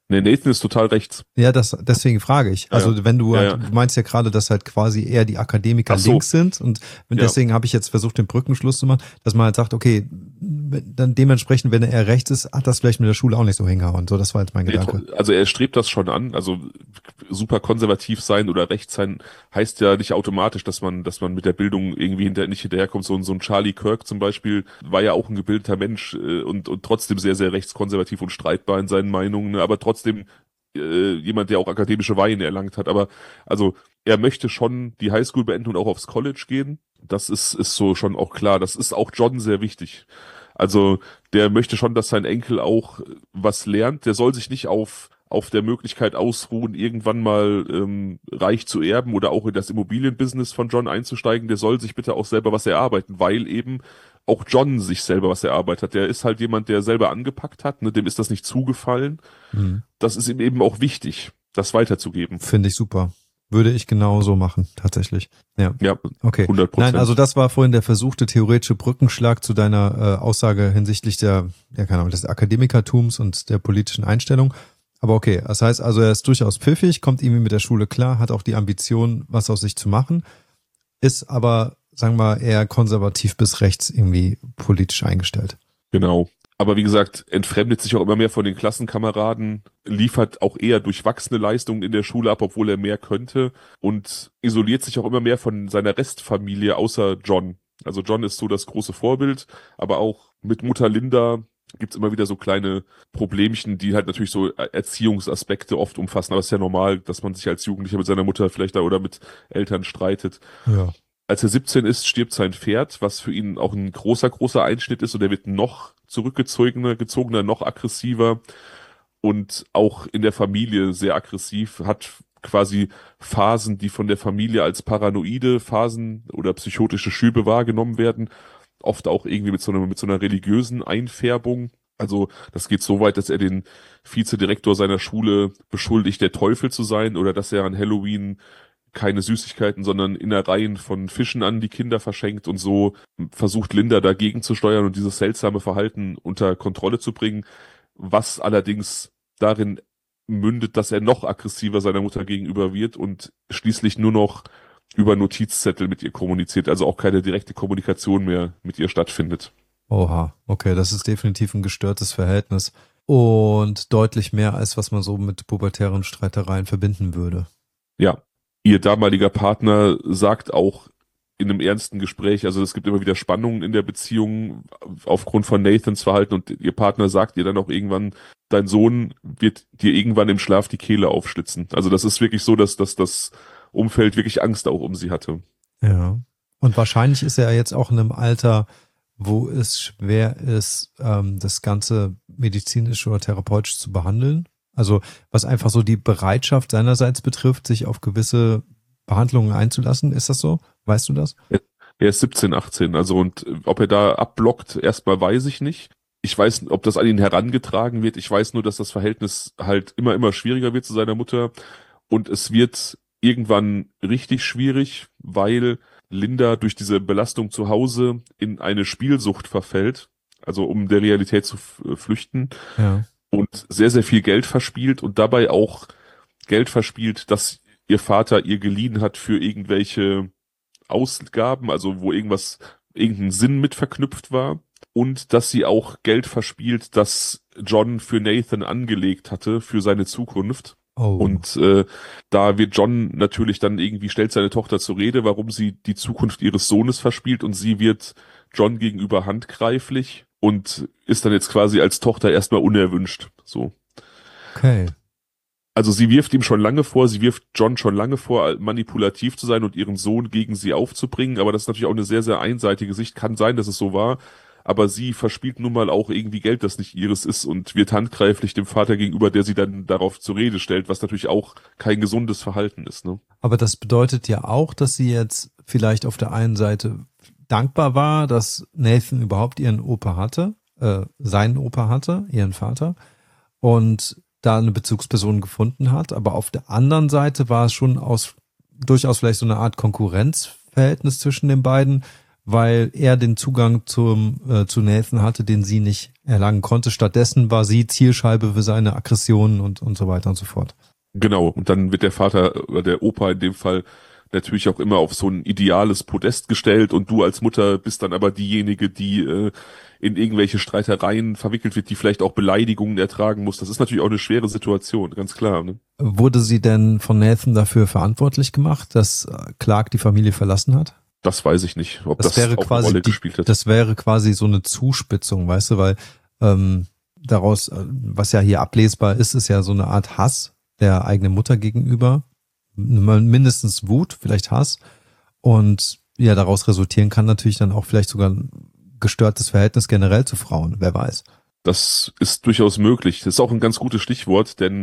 Nee, Nathan ist total rechts. Ja, das, deswegen frage ich. Also ja. wenn du, ja, halt, ja. du meinst ja gerade, dass halt quasi eher die Akademiker Ach so. links sind und Ja. deswegen habe ich jetzt versucht, den Brückenschluss zu machen, dass man halt sagt, okay, dann dementsprechend, wenn er eher rechts ist, hat das vielleicht mit der Schule auch nicht so hingehauen. So, das war jetzt mein Gedanke. Also er strebt das schon an. Also super konservativ sein oder rechts sein heißt ja nicht automatisch, dass man, dass man mit der Bildung irgendwie hinter, nicht hinterherkommt. So, so ein Charlie Kirk zum Beispiel war ja auch ein gebildeter Mensch äh, und, und trotzdem sehr, sehr rechtskonservativ und streitbar in seinen Meinungen, ne? Aber trotzdem äh, jemand, der auch akademische Weihen erlangt hat. Aber also er möchte schon die Highschool beenden und auch aufs College gehen. Das ist, ist so schon auch klar. Das ist auch John sehr wichtig. Also der möchte schon, dass sein Enkel auch was lernt. Der soll sich nicht auf auf der Möglichkeit ausruhen, irgendwann mal ähm, reich zu erben oder auch in das Immobilienbusiness von John einzusteigen. Der soll sich bitte auch selber was erarbeiten, weil eben auch John sich selber was erarbeitet hat. Der ist halt jemand, der selber angepackt hat, ne? Dem ist das nicht zugefallen. Hm. Das ist ihm eben auch wichtig, das weiterzugeben. Finde ich super. Würde ich genau so machen, tatsächlich. Ja, Ja, okay. hundert Prozent. Nein, also das war vorhin der versuchte theoretische Brückenschlag zu deiner äh, Aussage hinsichtlich der, ja, keine Ahnung, des Akademikertums und der politischen Einstellung. Aber okay, das heißt also, er ist durchaus pfiffig, kommt irgendwie mit der Schule klar, hat auch die Ambition, was aus sich zu machen, ist aber, sagen wir mal, eher konservativ bis rechts irgendwie politisch eingestellt. Genau. Aber wie gesagt, entfremdet sich auch immer mehr von den Klassenkameraden, liefert auch eher durchwachsene Leistungen in der Schule ab, obwohl er mehr könnte und isoliert sich auch immer mehr von seiner Restfamilie außer John. Also John ist so das große Vorbild, aber auch mit Mutter Linda gibt's immer wieder so kleine Problemchen, die halt natürlich so Erziehungsaspekte oft umfassen. Aber es ist ja normal, dass man sich als Jugendlicher mit seiner Mutter vielleicht da oder mit Eltern streitet. Ja. Als er siebzehn ist, stirbt sein Pferd, was für ihn auch ein großer, großer Einschnitt ist und er wird noch zurückgezogener, gezogener, noch aggressiver und auch in der Familie sehr aggressiv, hat quasi Phasen, die von der Familie als paranoide Phasen oder psychotische Schübe wahrgenommen werden, oft auch irgendwie mit so einer, mit so einer religiösen Einfärbung. Also das geht so weit, dass er den Vizedirektor seiner Schule beschuldigt, der Teufel zu sein oder dass er an Halloween keine Süßigkeiten, sondern Innereien von Fischen an die Kinder verschenkt und so versucht Linda dagegen zu steuern und dieses seltsame Verhalten unter Kontrolle zu bringen, was allerdings darin mündet, dass er noch aggressiver seiner Mutter gegenüber wird und schließlich nur noch über Notizzettel mit ihr kommuniziert, also auch keine direkte Kommunikation mehr mit ihr stattfindet. Oha, okay, das ist definitiv ein gestörtes Verhältnis und deutlich mehr, als was man so mit pubertären Streitereien verbinden würde. Ja. Ihr damaliger Partner sagt auch in einem ernsten Gespräch, also es gibt immer wieder Spannungen in der Beziehung aufgrund von Nathans Verhalten und ihr Partner sagt ihr dann auch irgendwann, dein Sohn wird dir irgendwann im Schlaf die Kehle aufschlitzen. Also das ist wirklich so, dass, dass das Umfeld wirklich Angst auch um sie hatte. Ja. Und wahrscheinlich ist er jetzt auch in einem Alter, wo es schwer ist, ähm, das Ganze medizinisch oder therapeutisch zu behandeln. Also was einfach so die Bereitschaft seinerseits betrifft, sich auf gewisse Behandlungen einzulassen. Ist das so? Weißt du das? Er ist siebzehn, achtzehn, also und ob er da abblockt, erstmal weiß ich nicht. Ich weiß, ob das an ihn herangetragen wird. Ich weiß nur, dass das Verhältnis halt immer, immer schwieriger wird zu seiner Mutter und es wird irgendwann richtig schwierig, weil Linda durch diese Belastung zu Hause in eine Spielsucht verfällt, also um der Realität zu flüchten. Ja. Und sehr, sehr viel Geld verspielt und dabei auch Geld verspielt, das ihr Vater ihr geliehen hat für irgendwelche Ausgaben, also wo irgendwas, irgendein Sinn mit verknüpft war. Und dass sie auch Geld verspielt, das John für Nathan angelegt hatte, für seine Zukunft. Oh. Und äh, da wird John natürlich dann irgendwie, stellt seine Tochter zur Rede, warum sie die Zukunft ihres Sohnes verspielt und sie wird John gegenüber handgreiflich und ist dann jetzt quasi als Tochter erstmal unerwünscht. So. Okay. Also sie wirft ihm schon lange vor, sie wirft John schon lange vor, manipulativ zu sein und ihren Sohn gegen sie aufzubringen, aber das ist natürlich auch eine sehr, sehr einseitige Sicht. Kann sein, dass es so war, aber sie verspielt nun mal auch irgendwie Geld, das nicht ihres ist und wird handgreiflich dem Vater gegenüber, der sie dann darauf zur Rede stellt, was natürlich auch kein gesundes Verhalten ist. Ne? Aber das bedeutet ja auch, dass sie jetzt vielleicht auf der einen Seite dankbar war, dass Nathan überhaupt ihren Opa hatte, äh, seinen Opa hatte, ihren Vater, und da eine Bezugsperson gefunden hat. Aber auf der anderen Seite war es schon aus durchaus vielleicht so eine Art Konkurrenzverhältnis zwischen den beiden, weil er den Zugang zum äh, zu Nathan hatte, den sie nicht erlangen konnte. Stattdessen war sie Zielscheibe für seine Aggressionen und und so weiter und so fort. Genau, und dann wird der Vater oder der Opa in dem Fall natürlich auch immer auf so ein ideales Podest gestellt und du als Mutter bist dann aber diejenige, die äh, in irgendwelche Streitereien verwickelt wird, die vielleicht auch Beleidigungen ertragen muss. Das ist natürlich auch eine schwere Situation, ganz klar. Ne? Wurde sie denn von Nathan dafür verantwortlich gemacht, dass Clark die Familie verlassen hat? Das weiß ich nicht, ob Das das, wäre auch quasi eine Rolle die, gespielt hat. das wäre quasi so eine Zuspitzung, weißt du, weil ähm, daraus, äh, was ja hier ablesbar ist, ist ja so eine Art Hass der eigenen Mutter gegenüber, mindestens Wut, vielleicht Hass, und ja, daraus resultieren kann natürlich dann auch vielleicht sogar ein gestörtes Verhältnis generell zu Frauen, wer weiß. Das ist durchaus möglich. Das ist auch ein ganz gutes Stichwort, denn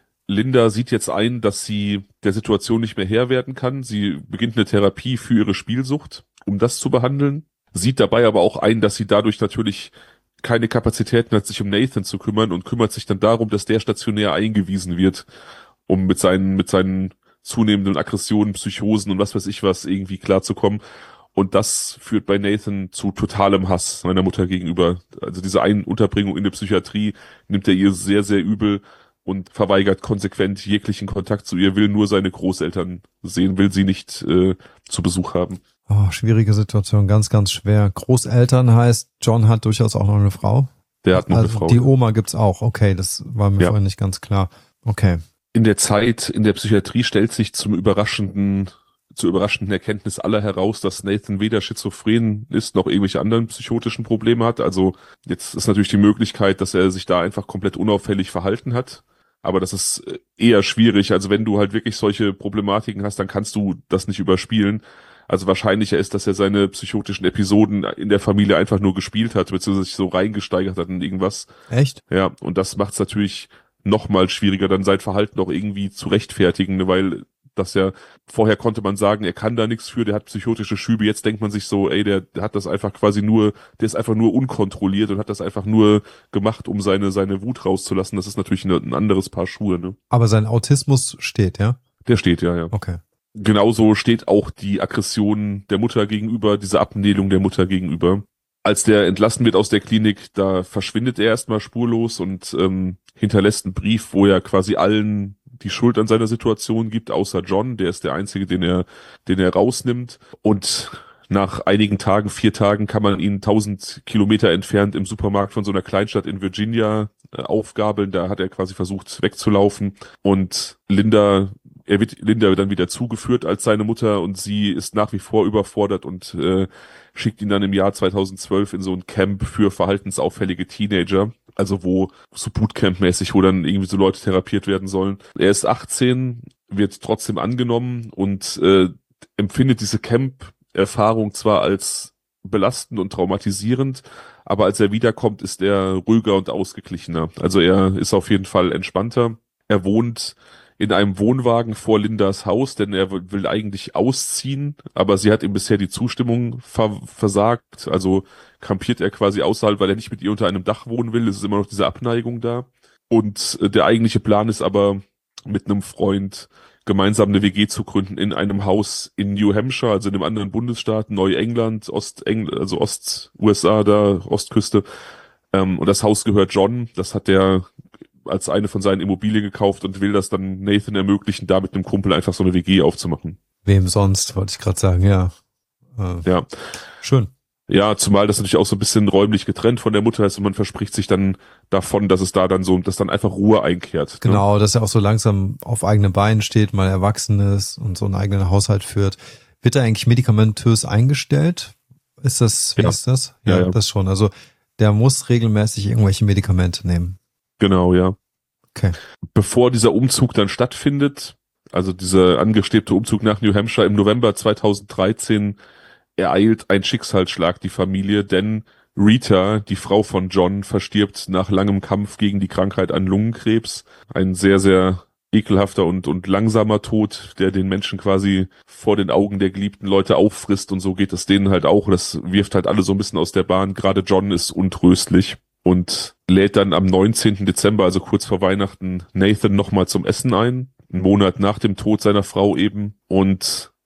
Linda sieht jetzt ein, dass sie der Situation nicht mehr Herr werden kann. Sie beginnt eine Therapie für ihre Spielsucht, um das zu behandeln. Sieht dabei aber auch ein, dass sie dadurch natürlich keine Kapazitäten hat, sich um Nathan zu kümmern und kümmert sich dann darum, dass der stationär eingewiesen wird, um mit seinen, mit seinen zunehmenden Aggressionen, Psychosen und was weiß ich was irgendwie klarzukommen. Und das führt bei Nathan zu totalem Hass seiner Mutter gegenüber. Also diese Einunterbringung in der Psychiatrie nimmt er ihr sehr, sehr übel und verweigert konsequent jeglichen Kontakt zu ihr, will nur seine Großeltern sehen, will sie nicht äh, zu Besuch haben. Oh, schwierige Situation, ganz, ganz schwer. Großeltern heißt, John hat durchaus auch noch eine Frau. Der hat noch also eine Frau. Die Oma gibt's auch. Okay, das war mir Ja. vorhin nicht ganz klar. Okay. In der Zeit in der Psychiatrie stellt sich zum überraschenden, zur überraschenden Erkenntnis aller heraus, dass Nathan weder schizophren ist, noch irgendwelche anderen psychotischen Probleme hat. Also jetzt ist natürlich die Möglichkeit, dass er sich da einfach komplett unauffällig verhalten hat. Aber das ist eher schwierig. Also wenn du halt wirklich solche Problematiken hast, dann kannst du das nicht überspielen. Also wahrscheinlicher ist, dass er seine psychotischen Episoden in der Familie einfach nur gespielt hat, beziehungsweise sich so reingesteigert hat in irgendwas. Echt? Ja, und das macht es natürlich noch mal schwieriger, dann sein Verhalten auch irgendwie zu rechtfertigen, ne, weil das ja, vorher konnte man sagen, er kann da nichts für, der hat psychotische Schübe, jetzt denkt man sich so, ey, der, der hat das einfach quasi nur, der ist einfach nur unkontrolliert und hat das einfach nur gemacht, um seine, seine Wut rauszulassen. Das ist natürlich ein, ein anderes Paar Schuhe, ne? Aber sein Autismus steht, ja? Der steht, ja, ja. Okay. Genauso steht auch die Aggression der Mutter gegenüber, diese Abnählung der Mutter gegenüber. Als der entlassen wird aus der Klinik, da verschwindet er erstmal spurlos und ähm, hinterlässt einen Brief, wo er quasi allen die Schuld an seiner Situation gibt, außer John, der ist der Einzige, den er, den er rausnimmt. Und nach einigen Tagen, vier Tagen, kann man ihn tausend Kilometer entfernt im Supermarkt von so einer Kleinstadt in Virginia äh, aufgabeln. Da hat er quasi versucht wegzulaufen. Und Linda, er wird Linda dann wieder zugeführt als seine Mutter und sie ist nach wie vor überfordert und äh, schickt ihn dann im Jahr zweitausendzwölf in so ein Camp für verhaltensauffällige Teenager. Also wo so Bootcamp-mäßig, wo dann irgendwie so Leute therapiert werden sollen. Er ist achtzehn, wird trotzdem angenommen und äh, empfindet diese Camp-Erfahrung zwar als belastend und traumatisierend, aber als er wiederkommt, ist er ruhiger und ausgeglichener. Also er ist auf jeden Fall entspannter. Er wohnt in einem Wohnwagen vor Lindas Haus, denn er will eigentlich ausziehen, aber sie hat ihm bisher die Zustimmung ver- versagt. Also kampiert er quasi außerhalb, weil er nicht mit ihr unter einem Dach wohnen will. Es ist immer noch diese Abneigung da. Und äh, der eigentliche Plan ist aber, mit einem Freund gemeinsam eine W G zu gründen in einem Haus in New Hampshire, also in einem anderen Bundesstaat, Neuengland, Ostengl- also Ost-U S A da, Ostküste. Ähm, und das Haus gehört John. Das hat der als eine von seinen Immobilien gekauft und will das dann Nathan ermöglichen, da mit einem Kumpel einfach so eine W G aufzumachen. Wem sonst, wollte ich gerade sagen, ja. Äh, Ja. Schön. Ja, zumal das natürlich auch so ein bisschen räumlich getrennt von der Mutter ist und man verspricht sich dann davon, dass es da dann so, dass dann einfach Ruhe einkehrt. Genau, dass er auch so langsam auf eigenen Beinen steht, mal erwachsen ist und so einen eigenen Haushalt führt. Wird er eigentlich medikamentös eingestellt? Ist das, wie Ja. ist das? Ja, ja. Das schon. Also der muss regelmäßig irgendwelche Medikamente nehmen. Genau, ja. Okay. Bevor dieser Umzug dann stattfindet, also dieser angestrebte Umzug nach New Hampshire im November zweitausenddreizehn, ereilt ein Schicksalsschlag die Familie, denn Rita, die Frau von John, verstirbt nach langem Kampf gegen die Krankheit an Lungenkrebs. Ein sehr, sehr ekelhafter und, und langsamer Tod, der den Menschen quasi vor den Augen der geliebten Leute auffrisst, und so geht es denen halt auch. Das wirft halt alle so ein bisschen aus der Bahn. Gerade John ist untröstlich und lädt dann am neunzehnten Dezember, also kurz vor Weihnachten, Nathan nochmal zum Essen ein. Einen Monat nach dem Tod seiner Frau eben. Und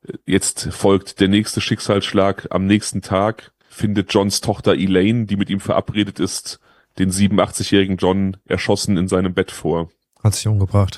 Jetzt folgt der nächste Schicksalsschlag. Am nächsten Tag findet Johns Tochter Elaine, die mit ihm verabredet ist, den siebenundachtzigjährigen John erschossen in seinem Bett vor. Hat sich umgebracht.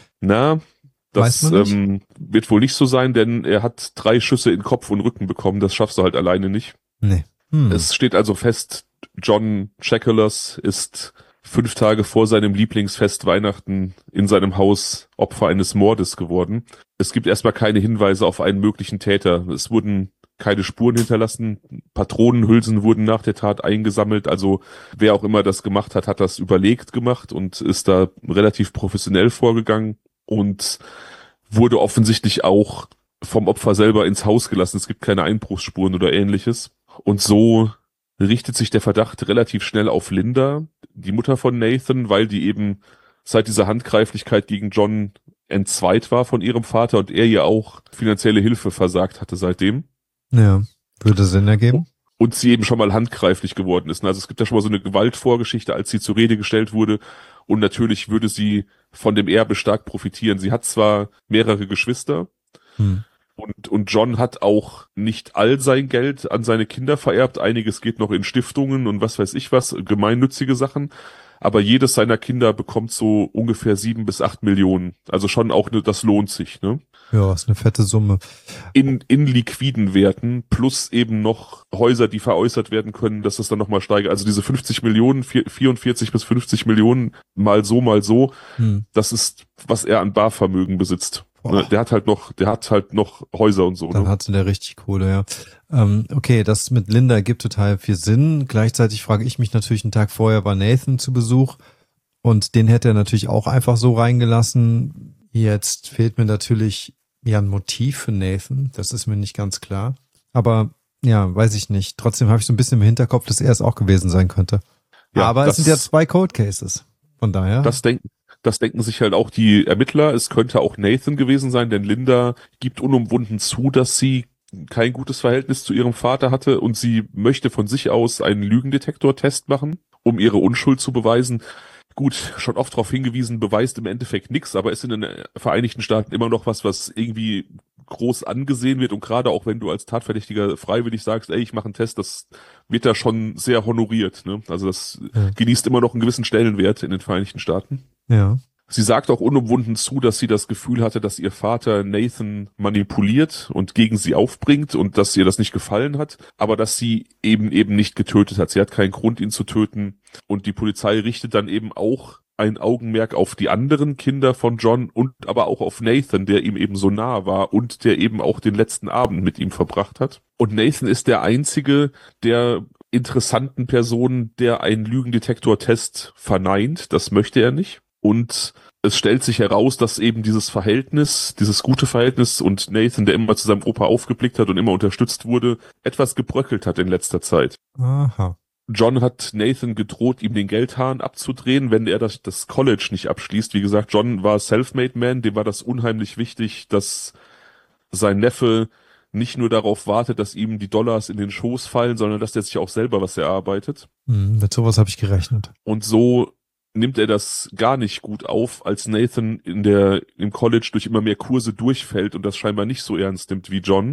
Na, das ähm, wird wohl nicht so sein, denn er hat drei Schüsse in Kopf und Rücken bekommen. Das schaffst du halt alleine nicht. Nee. Hm. Es steht also fest, John Chakalus ist fünf Tage vor seinem Lieblingsfest Weihnachten in seinem Haus Opfer eines Mordes geworden. Es gibt erstmal keine Hinweise auf einen möglichen Täter. Es wurden keine Spuren hinterlassen. Patronenhülsen wurden nach der Tat eingesammelt. Also wer auch immer das gemacht hat, hat das überlegt gemacht und ist da relativ professionell vorgegangen und wurde offensichtlich auch vom Opfer selber ins Haus gelassen. Es gibt keine Einbruchsspuren oder ähnliches. Und so richtet sich der Verdacht relativ schnell auf Linda, die Mutter von Nathan, weil die eben seit dieser Handgreiflichkeit gegen John entzweit war von ihrem Vater und er ihr auch finanzielle Hilfe versagt hatte seitdem. Ja, würde Sinn ergeben. Und sie eben schon mal handgreiflich geworden ist. Also es gibt ja schon mal so eine Gewaltvorgeschichte, als sie zur Rede gestellt wurde. Und natürlich würde sie von dem Erbe stark profitieren. Sie hat zwar mehrere Geschwister, Hm. Und, und John hat auch nicht all sein Geld an seine Kinder vererbt. Einiges geht noch in Stiftungen und was weiß ich was, gemeinnützige Sachen. Aber jedes seiner Kinder bekommt so ungefähr sieben bis acht Millionen. Also schon auch, ne, das lohnt sich, ne? Ja, ist eine fette Summe. In, in liquiden Werten plus eben noch Häuser, die veräußert werden können, dass es dann nochmal steigert. Also diese fünfzig Millionen, vierundvierzig bis fünfzig Millionen, mal so, mal so. Hm. Das ist, was er an Barvermögen besitzt. Ne, der hat halt noch, der hat halt noch Häuser und so. Dann ne? hatte der richtig Kohle, ja. Ähm, okay, das mit Linda ergibt total viel Sinn. Gleichzeitig frage ich mich natürlich, einen Tag vorher war Nathan zu Besuch und den hätte er natürlich auch einfach so reingelassen. Jetzt fehlt mir natürlich ja ein Motiv für Nathan. Das ist mir nicht ganz klar. Aber ja, weiß ich nicht. Trotzdem habe ich so ein bisschen im Hinterkopf, dass er es auch gewesen sein könnte. Ja, Aber das, es sind ja zwei Cold Cases. Von daher. Das denken, das denken sich halt auch die Ermittler. Es könnte auch Nathan gewesen sein, denn Linda gibt unumwunden zu, dass sie kein gutes Verhältnis zu ihrem Vater hatte und sie möchte von sich aus einen Lügendetektor-Test machen, um ihre Unschuld zu beweisen. Gut, schon oft darauf hingewiesen, beweist im Endeffekt nichts, aber ist in den Vereinigten Staaten immer noch was, was irgendwie groß angesehen wird und gerade auch wenn du als Tatverdächtiger freiwillig sagst, ey, ich mache einen Test, das wird da schon sehr honoriert, ne? Also das Ja. genießt immer noch einen gewissen Stellenwert in den Vereinigten Staaten. Ja. Sie sagt auch unumwunden zu, dass sie das Gefühl hatte, dass ihr Vater Nathan manipuliert und gegen sie aufbringt und dass ihr das nicht gefallen hat, aber dass sie eben eben nicht getötet hat. Sie hat keinen Grund, ihn zu töten und die Polizei richtet dann eben auch ein Augenmerk auf die anderen Kinder von John und aber auch auf Nathan, der ihm eben so nah war und der eben auch den letzten Abend mit ihm verbracht hat. Und Nathan ist der einzige der interessanten Personen, der einen Lügendetektor-Test verneint. Das möchte er nicht. Und es stellt sich heraus, dass eben dieses Verhältnis, dieses gute Verhältnis und Nathan, der immer zu seinem Opa aufgeblickt hat und immer unterstützt wurde, etwas gebröckelt hat in letzter Zeit. Aha. John hat Nathan gedroht, ihm den Geldhahn abzudrehen, wenn er das, das College nicht abschließt. Wie gesagt, John war Selfmade Man, dem war das unheimlich wichtig, dass sein Neffe nicht nur darauf wartet, dass ihm die Dollars in den Schoß fallen, sondern dass er sich auch selber was erarbeitet. Hm, mit sowas habe ich gerechnet. Und so nimmt er das gar nicht gut auf, als Nathan in der im College durch immer mehr Kurse durchfällt und das scheinbar nicht so ernst nimmt wie John.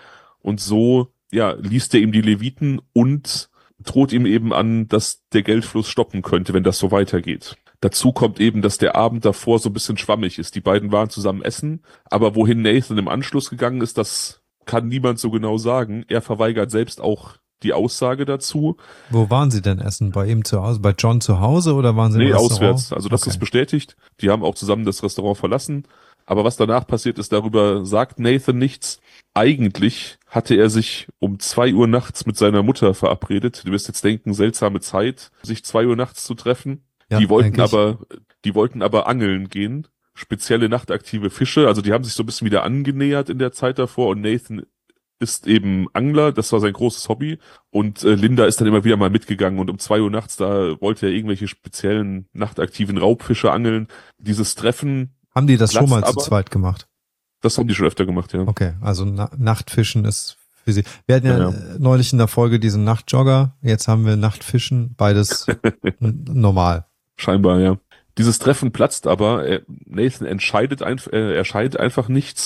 Und so, ja, liest er ihm die Leviten und droht ihm eben an, dass der Geldfluss stoppen könnte, wenn das so weitergeht. Dazu kommt eben, dass der Abend davor so ein bisschen schwammig ist. Die beiden waren zusammen essen, aber wohin Nathan im Anschluss gegangen ist, das kann niemand so genau sagen. Er verweigert selbst auch die Aussage dazu. Wo waren Sie denn essen? Bei ihm zu Hause? Bei John zu Hause oder waren Sie im Nee, Restaurant? auswärts. Also das Okay. ist bestätigt. Die haben auch zusammen das Restaurant verlassen. Aber was danach passiert ist, darüber sagt Nathan nichts. Eigentlich hatte er sich um zwei Uhr nachts mit seiner Mutter verabredet. Du wirst jetzt denken, seltsame Zeit, sich zwei Uhr nachts zu treffen. Ja, die wollten denke ich. aber, die wollten aber angeln gehen. Spezielle nachtaktive Fische. Also die haben sich so ein bisschen wieder angenähert in der Zeit davor und Nathan ist eben Angler, das war sein großes Hobby und äh, Linda ist dann immer wieder mal mitgegangen und um zwei Uhr nachts, da wollte er irgendwelche speziellen nachtaktiven Raubfische angeln. Dieses Treffen, Haben die das schon platzt mal zu aber- zweit gemacht? das haben die schon öfter gemacht, ja. Okay, also Na Nachtfischen ist für Sie. Wir hatten ja, Ja, ja. äh, neulich in der Folge diesen Nachtjogger, jetzt haben wir Nachtfischen, beides n- normal. Scheinbar, ja. Dieses Treffen platzt aber, äh, Nathan entscheidet einfach, äh, er scheidet einfach nichts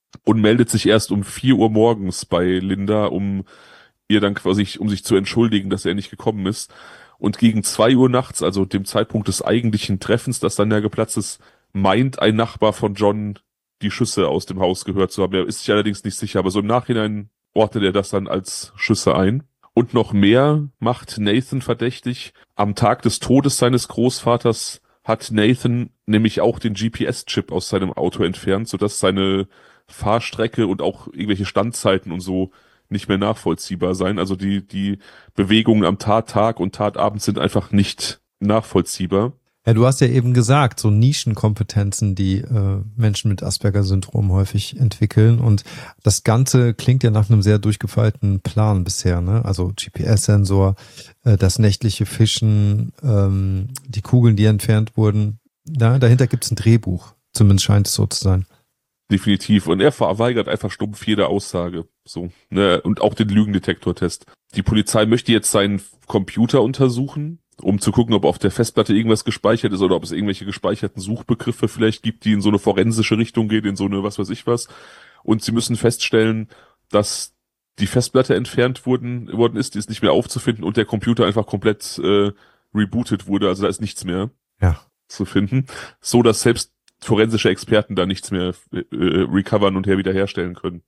und meldet sich erst um vier Uhr morgens bei Linda, um ihr dann quasi, um sich zu entschuldigen, dass er nicht gekommen ist. Und gegen zwei Uhr nachts, also dem Zeitpunkt des eigentlichen Treffens, das dann ja geplatzt ist, meint ein Nachbar von John, die Schüsse aus dem Haus gehört zu haben. Er ist sich allerdings nicht sicher, aber so im Nachhinein ordnet er das dann als Schüsse ein. Und noch mehr macht Nathan verdächtig. Am Tag des Todes seines Großvaters hat Nathan nämlich auch den G P S-Chip aus seinem Auto entfernt, sodass seine Fahrstrecke und auch irgendwelche Standzeiten und so nicht mehr nachvollziehbar sein. Also die, die Bewegungen am Tattag und Tatabend sind einfach nicht nachvollziehbar. Ja, du hast ja eben gesagt, so Nischenkompetenzen, die äh, Menschen mit Asperger-Syndrom häufig entwickeln. Und das Ganze klingt ja nach einem sehr durchgefeilten Plan bisher, ne? Also G P S-Sensor, äh, das nächtliche Fischen, ähm, die Kugeln, die entfernt wurden. Ja, dahinter gibt's ein Drehbuch. Zumindest scheint es so zu sein. Definitiv. Und er verweigert einfach stumpf jede Aussage. So, ne? Und auch den Lügendetektortest. Die Polizei möchte jetzt seinen Computer untersuchen, um zu gucken, ob auf der Festplatte irgendwas gespeichert ist oder ob es irgendwelche gespeicherten Suchbegriffe vielleicht gibt, die in so eine forensische Richtung gehen, in so eine was weiß ich was. Und sie müssen feststellen, dass die Festplatte entfernt wurden, worden ist, die ist nicht mehr aufzufinden und der Computer einfach komplett äh, rebootet wurde, also da ist nichts mehr ja. zu finden, so dass selbst forensische Experten da nichts mehr äh, recovern und her wiederherstellen können.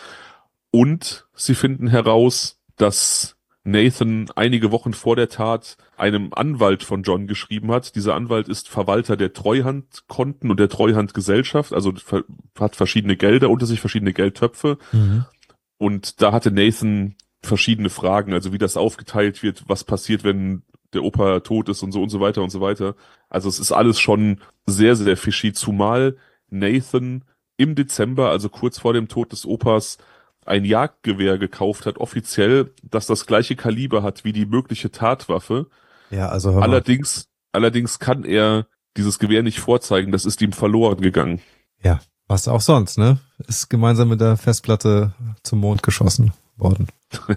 Und sie finden heraus, dass Nathan einige Wochen vor der Tat einem Anwalt von John geschrieben hat. Dieser Anwalt ist Verwalter der Treuhandkonten und der Treuhandgesellschaft, also hat verschiedene Gelder unter sich, verschiedene Geldtöpfe. Mhm. Und da hatte Nathan verschiedene Fragen, also wie das aufgeteilt wird, was passiert, wenn der Opa tot ist und so und so weiter und so weiter. Also es ist alles schon sehr, sehr fishy, zumal Nathan im Dezember, also kurz vor dem Tod des Opas, ein Jagdgewehr gekauft hat, offiziell, das das gleiche Kaliber hat wie die mögliche Tatwaffe. Ja, also hör mal. Allerdings, allerdings kann er dieses Gewehr nicht vorzeigen, das ist ihm verloren gegangen. Ja, was auch sonst, ne? Ist gemeinsam mit der Festplatte zum Mond geschossen worden.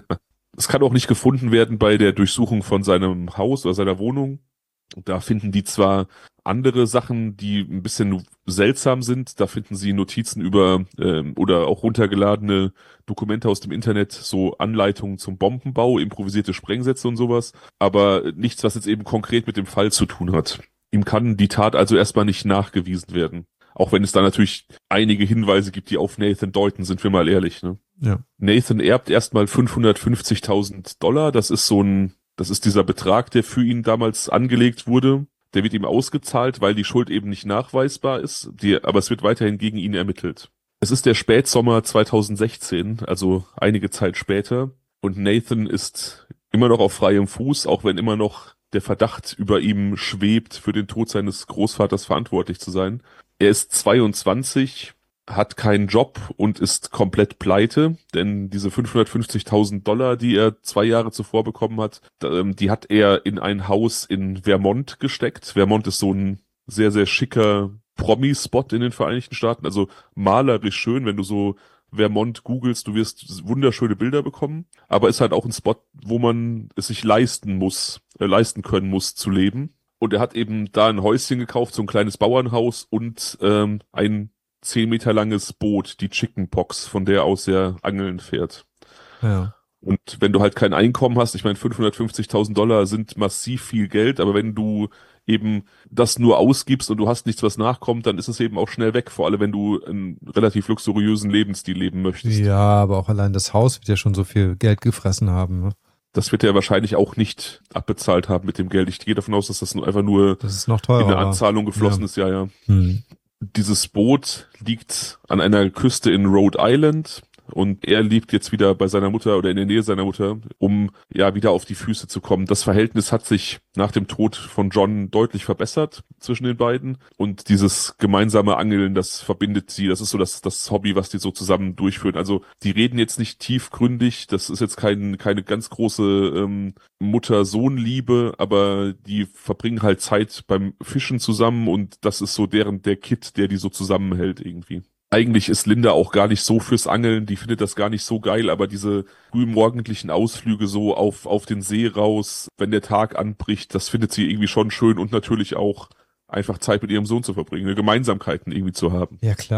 Es kann auch nicht gefunden werden bei der Durchsuchung von seinem Haus oder seiner Wohnung. Da finden die zwar andere Sachen, die ein bisschen seltsam sind. Da finden sie Notizen über ähm, oder auch runtergeladene Dokumente aus dem Internet, so Anleitungen zum Bombenbau, improvisierte Sprengsätze und sowas. Aber nichts, was jetzt eben konkret mit dem Fall zu tun hat. Ihm kann die Tat also erstmal nicht nachgewiesen werden. Auch wenn es da natürlich einige Hinweise gibt, die auf Nathan deuten, sind wir mal ehrlich, ne? Ja. Nathan erbt erstmal fünfhundertfünfzigtausend Dollar. Das ist so ein, das ist dieser Betrag, der für ihn damals angelegt wurde. Der wird ihm ausgezahlt, weil die Schuld eben nicht nachweisbar ist, die, aber es wird weiterhin gegen ihn ermittelt. Es ist der Spätsommer zweitausendsechzehn, also einige Zeit später, und Nathan ist immer noch auf freiem Fuß, auch wenn immer noch der Verdacht über ihm schwebt, für den Tod seines Großvaters verantwortlich zu sein. Er ist zweiundzwanzig, hat keinen Job und ist komplett pleite, denn diese fünfhundertfünfzigtausend Dollar, die er zwei Jahre zuvor bekommen hat, die hat er in ein Haus in Vermont gesteckt. Vermont ist so ein sehr, sehr schicker Promi-Spot in den Vereinigten Staaten, also malerisch schön, wenn du so Vermont googelst, du wirst wunderschöne Bilder bekommen, aber ist halt auch ein Spot, wo man es sich leisten muss, äh, leisten können muss zu leben. Und er hat eben da ein Häuschen gekauft, so ein kleines Bauernhaus und ähm, ein zehn Meter langes Boot, die Chicken Pox, von der aus er angeln fährt. Ja. Und wenn du halt kein Einkommen hast, ich meine fünfhundertfünfzigtausend Dollar sind massiv viel Geld, aber wenn du eben das nur ausgibst und du hast nichts, was nachkommt, dann ist es eben auch schnell weg, vor allem wenn du einen relativ luxuriösen Lebensstil leben möchtest. Ja, aber auch allein das Haus wird ja schon so viel Geld gefressen haben, ne? Das wird er wahrscheinlich auch nicht abbezahlt haben mit dem Geld. Ich gehe davon aus, dass das nur einfach nur das ist noch teurer, in eine Anzahlung geflossen ja. ist, ja, ja. Hm. Dieses Boot liegt an einer Küste in Rhode Island und er lebt jetzt wieder bei seiner Mutter oder in der Nähe seiner Mutter, um ja wieder auf die Füße zu kommen. Das Verhältnis hat sich nach dem Tod von John deutlich verbessert zwischen den beiden und dieses gemeinsame Angeln, das verbindet sie. Das ist so das, das Hobby, was die so zusammen durchführen. Also die reden jetzt nicht tiefgründig, das ist jetzt kein, keine ganz große ähm, Mutter-Sohn-Liebe, aber die verbringen halt Zeit beim Fischen zusammen und das ist so deren, der Kit, der die so zusammenhält irgendwie. Eigentlich ist Linda auch gar nicht so fürs Angeln, die findet das gar nicht so geil, aber diese frühmorgendlichen Ausflüge so auf auf den See raus, wenn der Tag anbricht, das findet sie irgendwie schon schön und natürlich auch einfach Zeit mit ihrem Sohn zu verbringen, Gemeinsamkeiten irgendwie zu haben. Ja klar,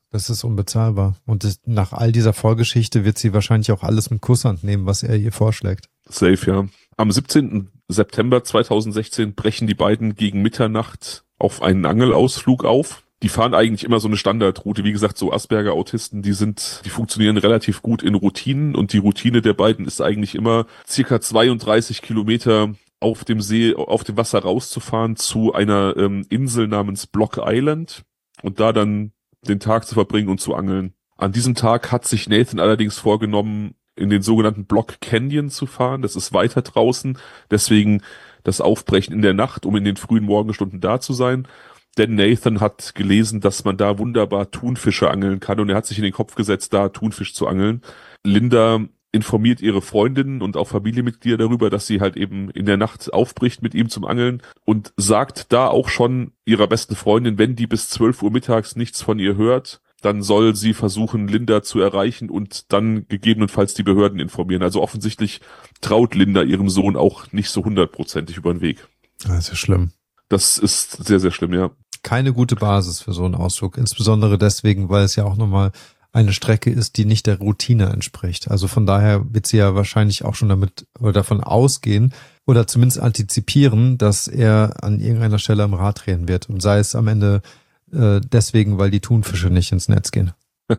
Das ist unbezahlbar. Und das, nach all dieser Vorgeschichte wird sie wahrscheinlich auch alles mit Kusshand nehmen, was er ihr vorschlägt. Safe, ja. Am siebzehnten September zweitausendsechzehn brechen die beiden gegen Mitternacht auf einen Angelausflug auf. Die fahren eigentlich immer so eine Standardroute. Wie gesagt, so Asperger-Autisten, die sind, die funktionieren relativ gut in Routinen. Und die Routine der beiden ist eigentlich immer circa zweiunddreißig Kilometer auf dem See, auf dem Wasser rauszufahren zu einer ähm, Insel namens Block Island und da dann den Tag zu verbringen und zu angeln. An diesem Tag hat sich Nathan allerdings vorgenommen, in den sogenannten Block Canyon zu fahren. Das ist weiter draußen. Deswegen das Aufbrechen in der Nacht, um in den frühen Morgenstunden da zu sein. Denn Nathan hat gelesen, dass man da wunderbar Thunfische angeln kann und er hat sich in den Kopf gesetzt, da Thunfisch zu angeln. Linda informiert ihre Freundinnen und auch Familienmitglieder darüber, dass sie halt eben in der Nacht aufbricht mit ihm zum Angeln und sagt da auch schon ihrer besten Freundin, wenn die bis zwölf Uhr mittags nichts von ihr hört, dann soll sie versuchen, Linda zu erreichen und dann gegebenenfalls die Behörden informieren. Also offensichtlich traut Linda ihrem Sohn auch nicht so hundertprozentig über den Weg. Das ist schlimm. Das ist sehr, sehr schlimm, ja. Keine gute Basis für so einen Ausflug, insbesondere deswegen, weil es ja auch nochmal eine Strecke ist, die nicht der Routine entspricht. Also von daher wird sie ja wahrscheinlich auch schon damit oder davon ausgehen oder zumindest antizipieren, dass er an irgendeiner Stelle am Rad drehen wird und sei es am Ende äh, deswegen, weil die Thunfische nicht ins Netz gehen.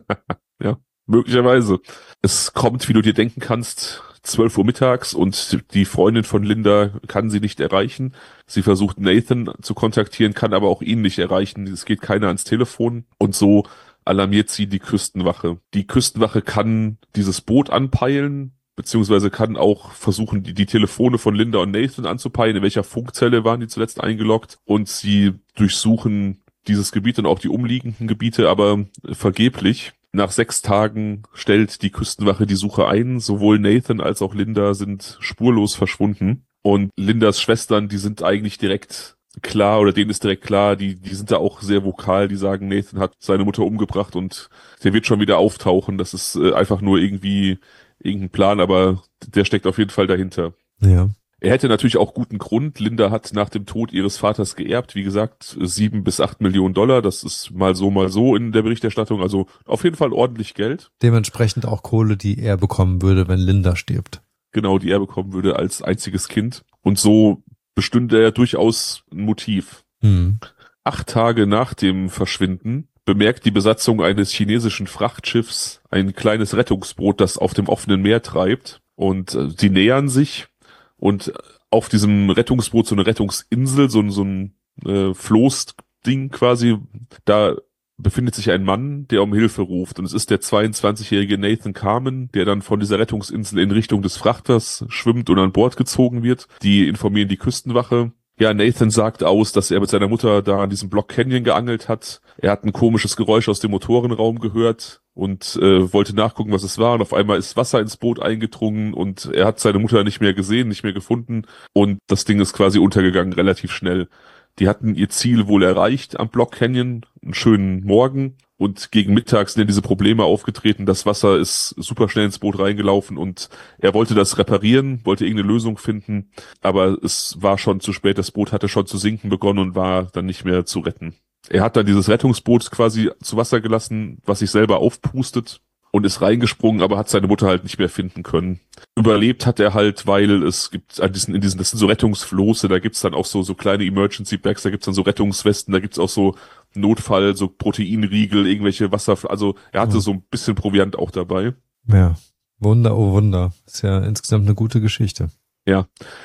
Ja, möglicherweise. Es kommt, wie du dir denken kannst, zwölf Uhr mittags und die Freundin von Linda kann sie nicht erreichen. Sie versucht Nathan zu kontaktieren, kann aber auch ihn nicht erreichen. Es geht keiner ans Telefon und so alarmiert sie die Küstenwache. Die Küstenwache kann dieses Boot anpeilen, beziehungsweise kann auch versuchen, die, die Telefone von Linda und Nathan anzupeilen. In welcher Funkzelle waren die zuletzt eingeloggt? Und sie durchsuchen dieses Gebiet und auch die umliegenden Gebiete, aber vergeblich. Nach sechs Tagen stellt die Küstenwache die Suche ein. Sowohl Nathan als auch Linda sind spurlos verschwunden. Und Lindas Schwestern, die sind eigentlich direkt klar, oder denen ist direkt klar, die die sind da auch sehr vokal, die sagen, Nathan hat seine Mutter umgebracht und der wird schon wieder auftauchen. Das ist äh, einfach nur irgendwie irgendein Plan, aber der steckt auf jeden Fall dahinter. Ja. Er hätte natürlich auch guten Grund. Linda hat nach dem Tod ihres Vaters geerbt, wie gesagt, sieben bis acht Millionen Dollar. Das ist mal so, mal so in der Berichterstattung. Also auf jeden Fall ordentlich Geld. Dementsprechend auch Kohle, die er bekommen würde, wenn Linda stirbt. Genau, die er bekommen würde als einziges Kind. Und so bestünde er durchaus ein Motiv. Hm. Acht Tage nach dem Verschwinden bemerkt die Besatzung eines chinesischen Frachtschiffs ein kleines Rettungsboot, das auf dem offenen Meer treibt. Und äh, sie nähern sich und auf diesem Rettungsboot so eine Rettungsinsel, so, so ein äh, Floßding quasi, da befindet sich ein Mann, der um Hilfe ruft. Und es ist der zweiundzwanzigjährige Nathan Carmen, der dann von dieser Rettungsinsel in Richtung des Frachters schwimmt und an Bord gezogen wird. Die informieren die Küstenwache. Ja, Nathan sagt aus, dass er mit seiner Mutter da an diesem Block Canyon geangelt hat. Er hat ein komisches Geräusch aus dem Motorenraum gehört und äh, wollte nachgucken, was es war. Und auf einmal ist Wasser ins Boot eingedrungen und er hat seine Mutter nicht mehr gesehen, nicht mehr gefunden. Und das Ding ist quasi untergegangen, relativ schnell. Die hatten ihr Ziel wohl erreicht am Block Canyon, einen schönen Morgen. Und gegen Mittag sind diese Probleme aufgetreten. Das Wasser ist super schnell ins Boot reingelaufen und er wollte das reparieren, wollte irgendeine Lösung finden. Aber es war schon zu spät. Das Boot hatte schon zu sinken begonnen und war dann nicht mehr zu retten. Er hat dann dieses Rettungsboot quasi zu Wasser gelassen, was sich selber aufpustet und ist reingesprungen, aber hat seine Mutter halt nicht mehr finden können. Überlebt hat er halt, weil es gibt an diesen, in diesen, das sind so Rettungsfloße, da gibt's dann auch so, so kleine Emergency Bags, da gibt's dann so Rettungswesten, da gibt's auch so Notfall, so Proteinriegel, irgendwelche Wasser, also er hatte Ja. so ein bisschen Proviant auch dabei. Ja. Wunder, oh Wunder. Ist ja insgesamt eine gute Geschichte. Ja.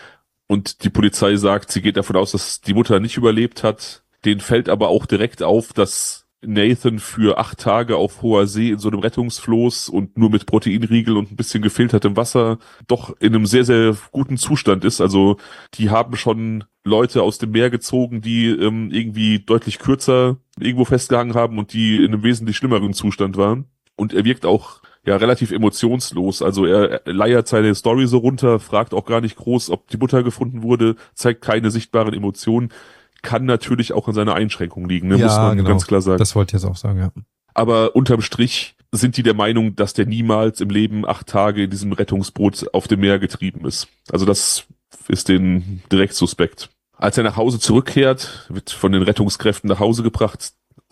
Und die Polizei sagt, sie geht davon aus, dass die Mutter nicht überlebt hat. Denen fällt aber auch direkt auf, dass Nathan für acht Tage auf hoher See in so einem Rettungsfloß und nur mit Proteinriegel und ein bisschen gefiltertem Wasser doch in einem sehr, sehr guten Zustand ist. Also die haben schon Leute aus dem Meer gezogen, die ähm, irgendwie deutlich kürzer irgendwo festgehangen haben und die in einem wesentlich schlimmeren Zustand waren. Und er wirkt auch ja relativ emotionslos. Also er, er leiert seine Story so runter, fragt auch gar nicht groß, ob die Mutter gefunden wurde, zeigt keine sichtbaren Emotionen. Kann natürlich auch an seiner Einschränkung liegen, ne? Ja, Muss man genau. ganz klar sagen. Das wollte ich jetzt auch sagen, ja. Aber unterm Strich sind die der Meinung, dass der niemals im Leben acht Tage in diesem Rettungsboot auf dem Meer getrieben ist. Also das ist denen direkt suspekt. Als er nach Hause zurückkehrt, wird von den Rettungskräften nach Hause gebracht,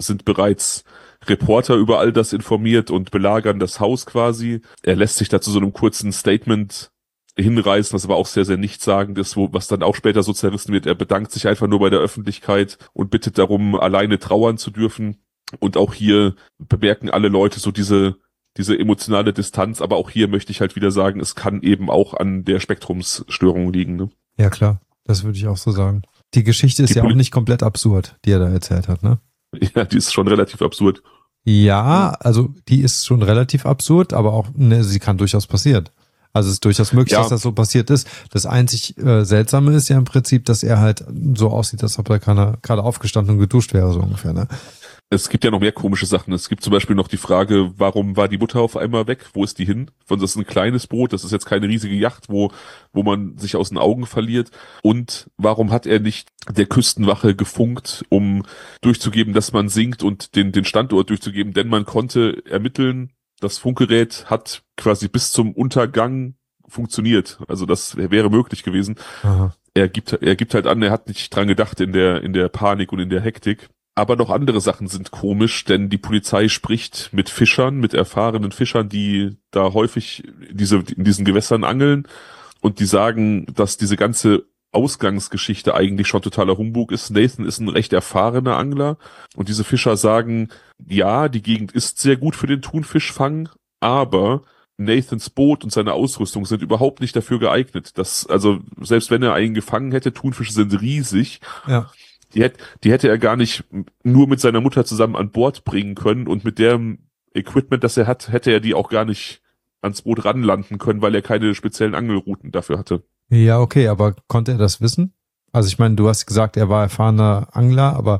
sind bereits Reporter über all das informiert und belagern das Haus quasi. Er lässt sich dazu so einem kurzen Statement hinreißen, was aber auch sehr, sehr nichtssagend ist, wo, was dann auch später so zerrissen wird. Er bedankt sich einfach nur bei der Öffentlichkeit und bittet darum, alleine trauern zu dürfen. Und auch hier bemerken alle Leute so diese, diese emotionale Distanz. Aber auch hier möchte ich halt wieder sagen, es kann eben auch an der Spektrumsstörung liegen. Ne? Ja, klar. Das würde ich auch so sagen. Die Geschichte ist Die ja auch Poli- nicht komplett absurd, die er da erzählt hat, ne? Ja, die ist schon relativ absurd. Ja, also die ist schon relativ absurd, aber auch, ne, sie kann durchaus passieren. Also es ist durchaus möglich, Ja. dass das so passiert ist. Das einzig äh, Seltsame ist ja im Prinzip, dass er halt so aussieht, als ob er gerade gerade aufgestanden und geduscht wäre, so ungefähr, ne? Es gibt ja noch mehr komische Sachen. Es gibt zum Beispiel noch die Frage, warum war die Mutter auf einmal weg? Wo ist die hin? Von das ist ein kleines Boot, das ist jetzt keine riesige Yacht, wo, wo man sich aus den Augen verliert. Und warum hat er nicht der Küstenwache gefunkt, um durchzugeben, dass man sinkt und den, den Standort durchzugeben? Denn man konnte ermitteln, das Funkgerät hat quasi bis zum Untergang funktioniert. Also das wäre möglich gewesen. Aha. Er gibt, er gibt halt an, er hat nicht dran gedacht in der, in der Panik und in der Hektik. Aber noch andere Sachen sind komisch, denn die Polizei spricht mit Fischern, mit erfahrenen Fischern, die da häufig in, diese, in diesen Gewässern angeln, und die sagen, dass diese ganze Ausgangsgeschichte eigentlich schon totaler Humbug ist. Nathan ist ein recht erfahrener Angler und diese Fischer sagen, ja, die Gegend ist sehr gut für den Thunfischfang, aber Nathans Boot und seine Ausrüstung sind überhaupt nicht dafür geeignet. Das, also selbst wenn er einen gefangen hätte, Thunfische sind riesig. Ja. Die hätte, die hätte er gar nicht nur mit seiner Mutter zusammen an Bord bringen können, und mit dem Equipment, das er hat, hätte er die auch gar nicht ans Boot ranlanden können, weil er keine speziellen Angelrouten dafür hatte. Ja, okay, aber konnte er das wissen? Also ich meine, du hast gesagt, er war erfahrener Angler, aber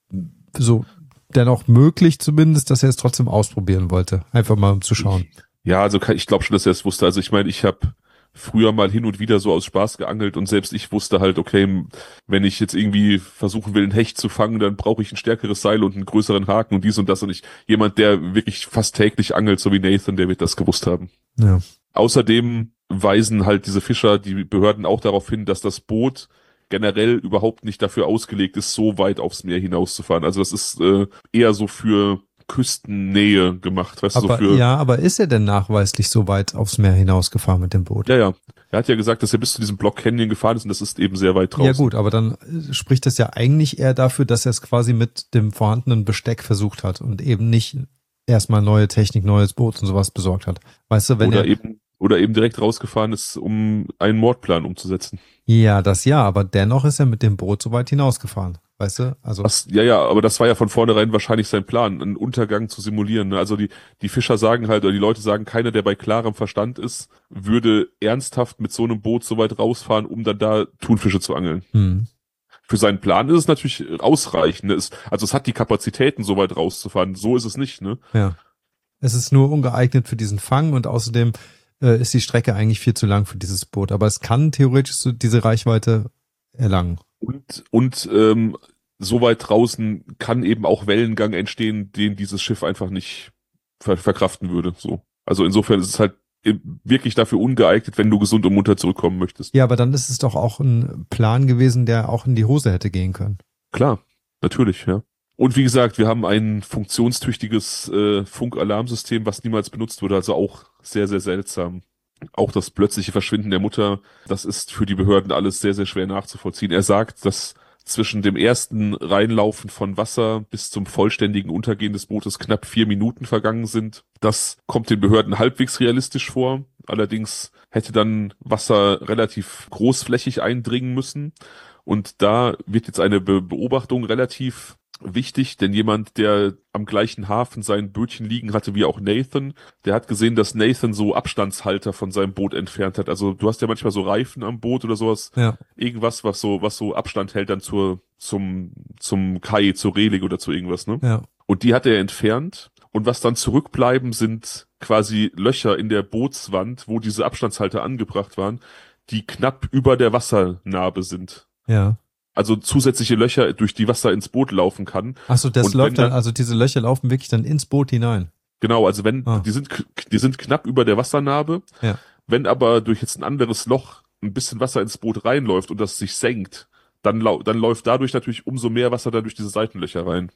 so dennoch möglich zumindest, dass er es trotzdem ausprobieren wollte. Einfach mal um zu schauen. Ja, also ich glaube schon, dass er es wusste. Also ich meine, ich habe früher mal hin und wieder so aus Spaß geangelt und selbst ich wusste halt, okay, wenn ich jetzt irgendwie versuchen will, einen Hecht zu fangen, dann brauche ich ein stärkeres Seil und einen größeren Haken und dies und das, und ich, jemand, der wirklich fast täglich angelt, so wie Nathan, der wird das gewusst haben. Ja. Außerdem weisen halt diese Fischer, die Behörden, auch darauf hin, dass das Boot generell überhaupt nicht dafür ausgelegt ist, so weit aufs Meer hinauszufahren. Also das ist äh, eher so für Küstennähe gemacht, weißt du, so Aber für... ja, aber ist er denn nachweislich so weit aufs Meer hinausgefahren mit dem Boot? Ja, ja. Er hat ja gesagt, dass er bis zu diesem Block Canyon gefahren ist und das ist eben sehr weit draußen. Ja gut, aber dann äh, spricht das ja eigentlich eher dafür, dass er es quasi mit dem vorhandenen Besteck versucht hat und eben nicht erstmal neue Technik, neues Boot und sowas besorgt hat. Weißt du, wenn Oder er eben, oder eben direkt rausgefahren ist, um einen Mordplan umzusetzen. ja, das ja, aber dennoch ist er mit dem Boot so weit hinausgefahren. Weißt du? Also Das, ja, ja, aber das war ja von vornherein wahrscheinlich sein Plan, einen Untergang zu simulieren. Ne? Also die, die Fischer sagen halt, oder die Leute sagen, keiner, der bei klarem Verstand ist, würde ernsthaft mit so einem Boot so weit rausfahren, um dann da Thunfische zu angeln. hm. Für seinen Plan ist es natürlich ausreichend. Ne? Es, also es hat die Kapazitäten, so weit rauszufahren. So ist es nicht, ne? Ja. Es ist nur ungeeignet für diesen Fang und außerdem äh, ist die Strecke eigentlich viel zu lang für dieses Boot. Aber es kann theoretisch so diese Reichweite erlangen. Und, und ähm, so weit draußen kann eben auch Wellengang entstehen, den dieses Schiff einfach nicht ver verkraften würde. So. Also insofern ist es halt wirklich dafür ungeeignet, wenn du gesund und munter zurückkommen möchtest. Ja, aber dann ist es doch auch ein Plan gewesen, der auch in die Hose hätte gehen können. Klar, natürlich, ja. Und wie gesagt, wir haben ein funktionstüchtiges äh, Funkalarmsystem, was niemals benutzt wurde, also auch sehr, sehr seltsam. Auch das plötzliche Verschwinden der Mutter, das ist für die Behörden alles sehr, sehr schwer nachzuvollziehen. Er sagt, dass zwischen dem ersten Reinlaufen von Wasser bis zum vollständigen Untergehen des Bootes knapp vier Minuten vergangen sind. Das kommt den Behörden halbwegs realistisch vor. Allerdings hätte dann Wasser relativ großflächig eindringen müssen. Und da wird jetzt eine Be- Beobachtung relativ wichtig, denn jemand, der am gleichen Hafen sein Bötchen liegen hatte wie auch Nathan, der hat gesehen, dass Nathan so Abstandshalter von seinem Boot entfernt hat. Also du hast ja manchmal so Reifen am Boot oder sowas, Ja. irgendwas, was so, was so Abstand hält dann zur, zum, zum Kai, zur Reling oder zu irgendwas, ne? Ja. Und die hat er entfernt. Und was dann zurückbleiben, sind quasi Löcher in der Bootswand, wo diese Abstandshalter angebracht waren, die knapp über der Wassernarbe sind. Ja. Also zusätzliche Löcher, durch die Wasser ins Boot laufen kann. Ach so, das Und läuft wenn dann, dann- also diese Löcher laufen wirklich dann ins Boot hinein. Genau, also wenn, Ah. die sind, die sind knapp über der Wassernarbe. Ja. Wenn aber durch jetzt ein anderes Loch ein bisschen Wasser ins Boot reinläuft und das sich senkt, dann, lau dann läuft dadurch natürlich umso mehr Wasser da durch diese Seitenlöcher rein.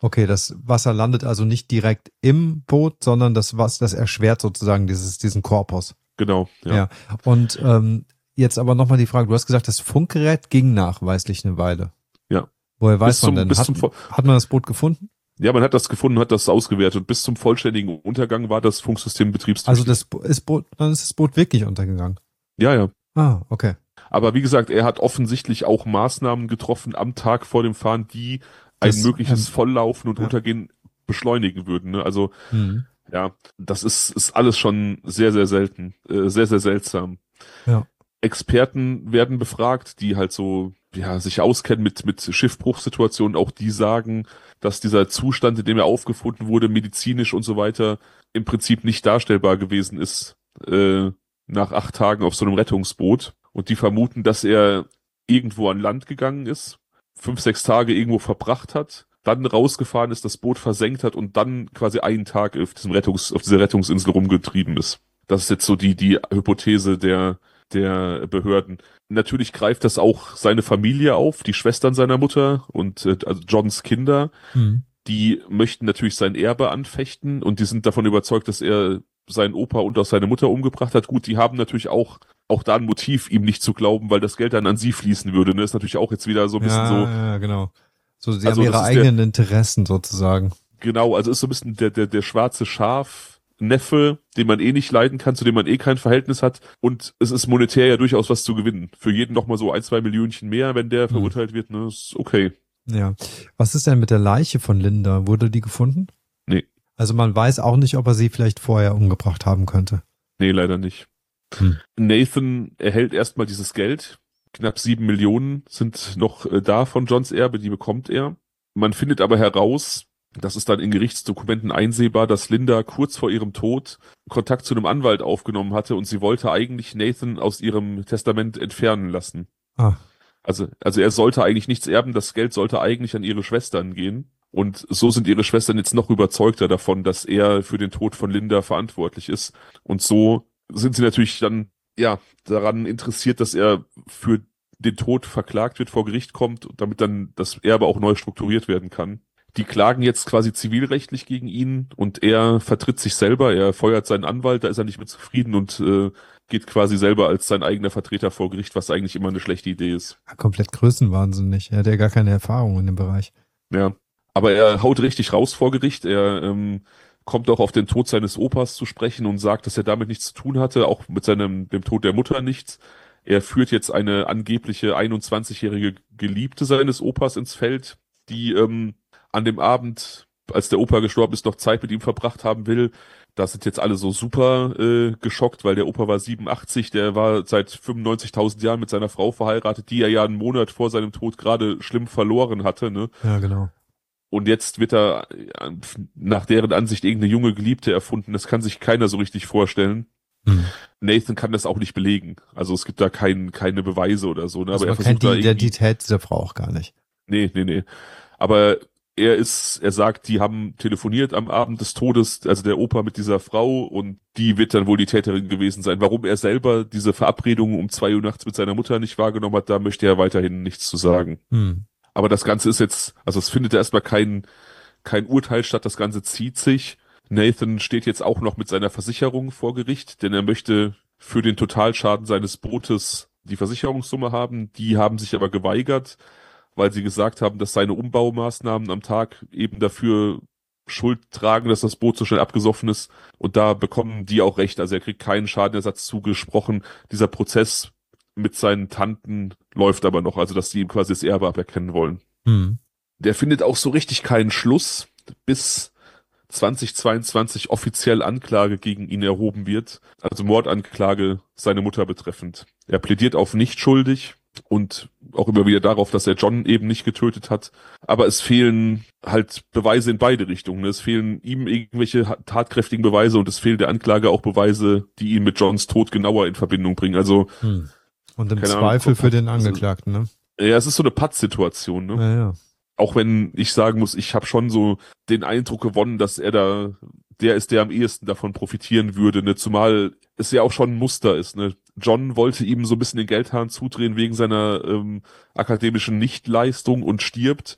Okay, das Wasser landet also nicht direkt im Boot, sondern das Wasser, das erschwert sozusagen dieses, diesen Korpus. Genau, ja. Ja. Und ähm, jetzt aber nochmal die Frage, du hast gesagt, das Funkgerät ging nachweislich eine Weile. Ja. Woher weiß Bis man zum, denn? bis Hat, zum, Vo- hat man das Boot gefunden? ja, man hat das gefunden, hat das ausgewertet und bis zum vollständigen Untergang war das Funksystem Also betriebstüchtig. das Bo- ist Boot, dann ist das Boot wirklich untergegangen. Ja, ja. Ah, okay. Aber wie gesagt, er hat offensichtlich auch Maßnahmen getroffen am Tag vor dem Fahren, die ein Das, mögliches ähm, Volllaufen und ja. Untergehen beschleunigen würden. Ne? Also Hm. ja, das ist, ist alles schon sehr, sehr selten, äh, sehr, sehr seltsam. Ja. Experten werden befragt, die halt so, ja, sich auskennen mit, mit Schiffbruchsituationen. Auch die sagen, dass dieser Zustand, in dem er aufgefunden wurde, medizinisch und so weiter, im Prinzip nicht darstellbar gewesen ist, äh, nach acht Tagen auf so einem Rettungsboot. Und die vermuten, dass er irgendwo an Land gegangen ist, fünf, sechs Tage irgendwo verbracht hat, dann rausgefahren ist, das Boot versenkt hat und dann quasi einen Tag auf diesem Rettungs, auf dieser Rettungsinsel rumgetrieben ist. Das ist jetzt so die, die Hypothese der, der Behörden. Natürlich greift das auch seine Familie auf, die Schwestern seiner Mutter und äh, also Johns Kinder. Hm. Die möchten natürlich sein Erbe anfechten und die sind davon überzeugt, dass er seinen Opa und auch seine Mutter umgebracht hat. Gut, die haben natürlich auch auch da ein Motiv, ihm nicht zu glauben, weil das Geld dann an sie fließen würde. Ne? Ist natürlich auch jetzt wieder so ein bisschen Ja, so. ja, genau. So, sie Also haben ihre das ist eigenen Interessen sozusagen. Genau, also ist so ein bisschen der, der, der schwarze Schaf Neffe, den man eh nicht leiden kann, zu dem man eh kein Verhältnis hat. Und es ist monetär ja durchaus was zu gewinnen. Für jeden nochmal so ein, zwei Millionchen mehr, wenn der Hm. verurteilt wird, ne, ist okay. Ja. Was ist denn mit der Leiche von Linda? Wurde die gefunden? Nee. Also man weiß auch nicht, ob er sie vielleicht vorher umgebracht haben könnte. Nee, leider nicht. Hm. Nathan erhält erstmal dieses Geld. Knapp sieben Millionen sind noch äh, da von Johns Erbe, die bekommt er. Man findet aber heraus, das ist dann in Gerichtsdokumenten einsehbar, dass Linda kurz vor ihrem Tod Kontakt zu einem Anwalt aufgenommen hatte und sie wollte eigentlich Nathan aus ihrem Testament entfernen lassen. Ah. Also, also er sollte eigentlich nichts erben, das Geld sollte eigentlich an ihre Schwestern gehen. Und so sind ihre Schwestern jetzt noch überzeugter davon, dass er für den Tod von Linda verantwortlich ist. Und so sind sie natürlich dann, ja, daran interessiert, dass er für den Tod verklagt wird, vor Gericht kommt, damit dann das Erbe auch neu strukturiert werden kann. Die klagen jetzt quasi zivilrechtlich gegen ihn und er vertritt sich selber, er feuert seinen Anwalt, da ist er nicht mit zufrieden und äh, geht quasi selber als sein eigener Vertreter vor Gericht, was eigentlich immer eine schlechte Idee ist. Komplett größenwahnsinnig. Er hat ja gar keine Erfahrung in dem Bereich. Ja, aber er haut richtig raus vor Gericht, er ähm, kommt auch auf den Tod seines Opas zu sprechen und sagt, dass er damit nichts zu tun hatte, auch mit seinem dem Tod der Mutter nichts. Er führt jetzt eine angebliche einundzwanzigjährige Geliebte seines Opas ins Feld, die ähm, an dem Abend, als der Opa gestorben ist, noch Zeit mit ihm verbracht haben will. Da sind jetzt alle so super äh, geschockt, weil der Opa war siebenundachtzig, der war seit fünfundneunzigtausend Jahren mit seiner Frau verheiratet, die er ja einen Monat vor seinem Tod gerade schlimm verloren hatte, ne? Ja, genau. Und jetzt wird da äh, nach deren Ansicht irgendeine junge Geliebte erfunden. Das kann sich keiner so richtig vorstellen. Hm. Nathan kann das auch nicht belegen. Also es gibt da kein, keine Beweise oder so, ne? Also Aber er man kennt versucht da die irgendwie. Identität dieser Frau auch gar nicht. Nee, nee, nee. Aber er ist, er sagt, die haben telefoniert am Abend des Todes, also der Opa mit dieser Frau und die wird dann wohl die Täterin gewesen sein. Warum er selber diese Verabredung um zwei Uhr nachts mit seiner Mutter nicht wahrgenommen hat, da möchte er weiterhin nichts zu sagen. Hm. Aber das Ganze ist jetzt, also es findet erstmal kein, kein Urteil statt, das Ganze zieht sich. Nathan steht jetzt auch noch mit seiner Versicherung vor Gericht, denn er möchte für den Totalschaden seines Bootes die Versicherungssumme haben. Die haben sich aber geweigert, weil sie gesagt haben, dass seine Umbaumaßnahmen am Tag eben dafür Schuld tragen, dass das Boot so schnell abgesoffen ist. Und da bekommen die auch recht. Also er kriegt keinen Schadenersatz zugesprochen. Dieser Prozess mit seinen Tanten läuft aber noch, also dass die ihm quasi das Erbe aberkennen wollen. Hm. Der findet auch so richtig keinen Schluss, bis zweitausendzweiundzwanzig offiziell Anklage gegen ihn erhoben wird. Also Mordanklage seine Mutter betreffend. Er plädiert auf nicht schuldig und auch immer wieder darauf, dass er John eben nicht getötet hat. Aber es fehlen halt Beweise in beide Richtungen. Es fehlen ihm irgendwelche tatkräftigen Beweise und es fehlen der Anklage auch Beweise, die ihn mit Johns Tod genauer in Verbindung bringen. Also Hm. Und im keine Zweifel Ahnung, für den also- Angeklagten, ne? ja, es ist so eine Pattsituation, ne? Ja, ja. Auch wenn ich sagen muss, ich habe schon so den Eindruck gewonnen, dass er da der ist, der am ehesten davon profitieren würde, ne? Zumal es ja auch schon ein Muster ist, ne? John wollte ihm so ein bisschen den Geldhahn zudrehen wegen seiner ähm, akademischen Nichtleistung und stirbt.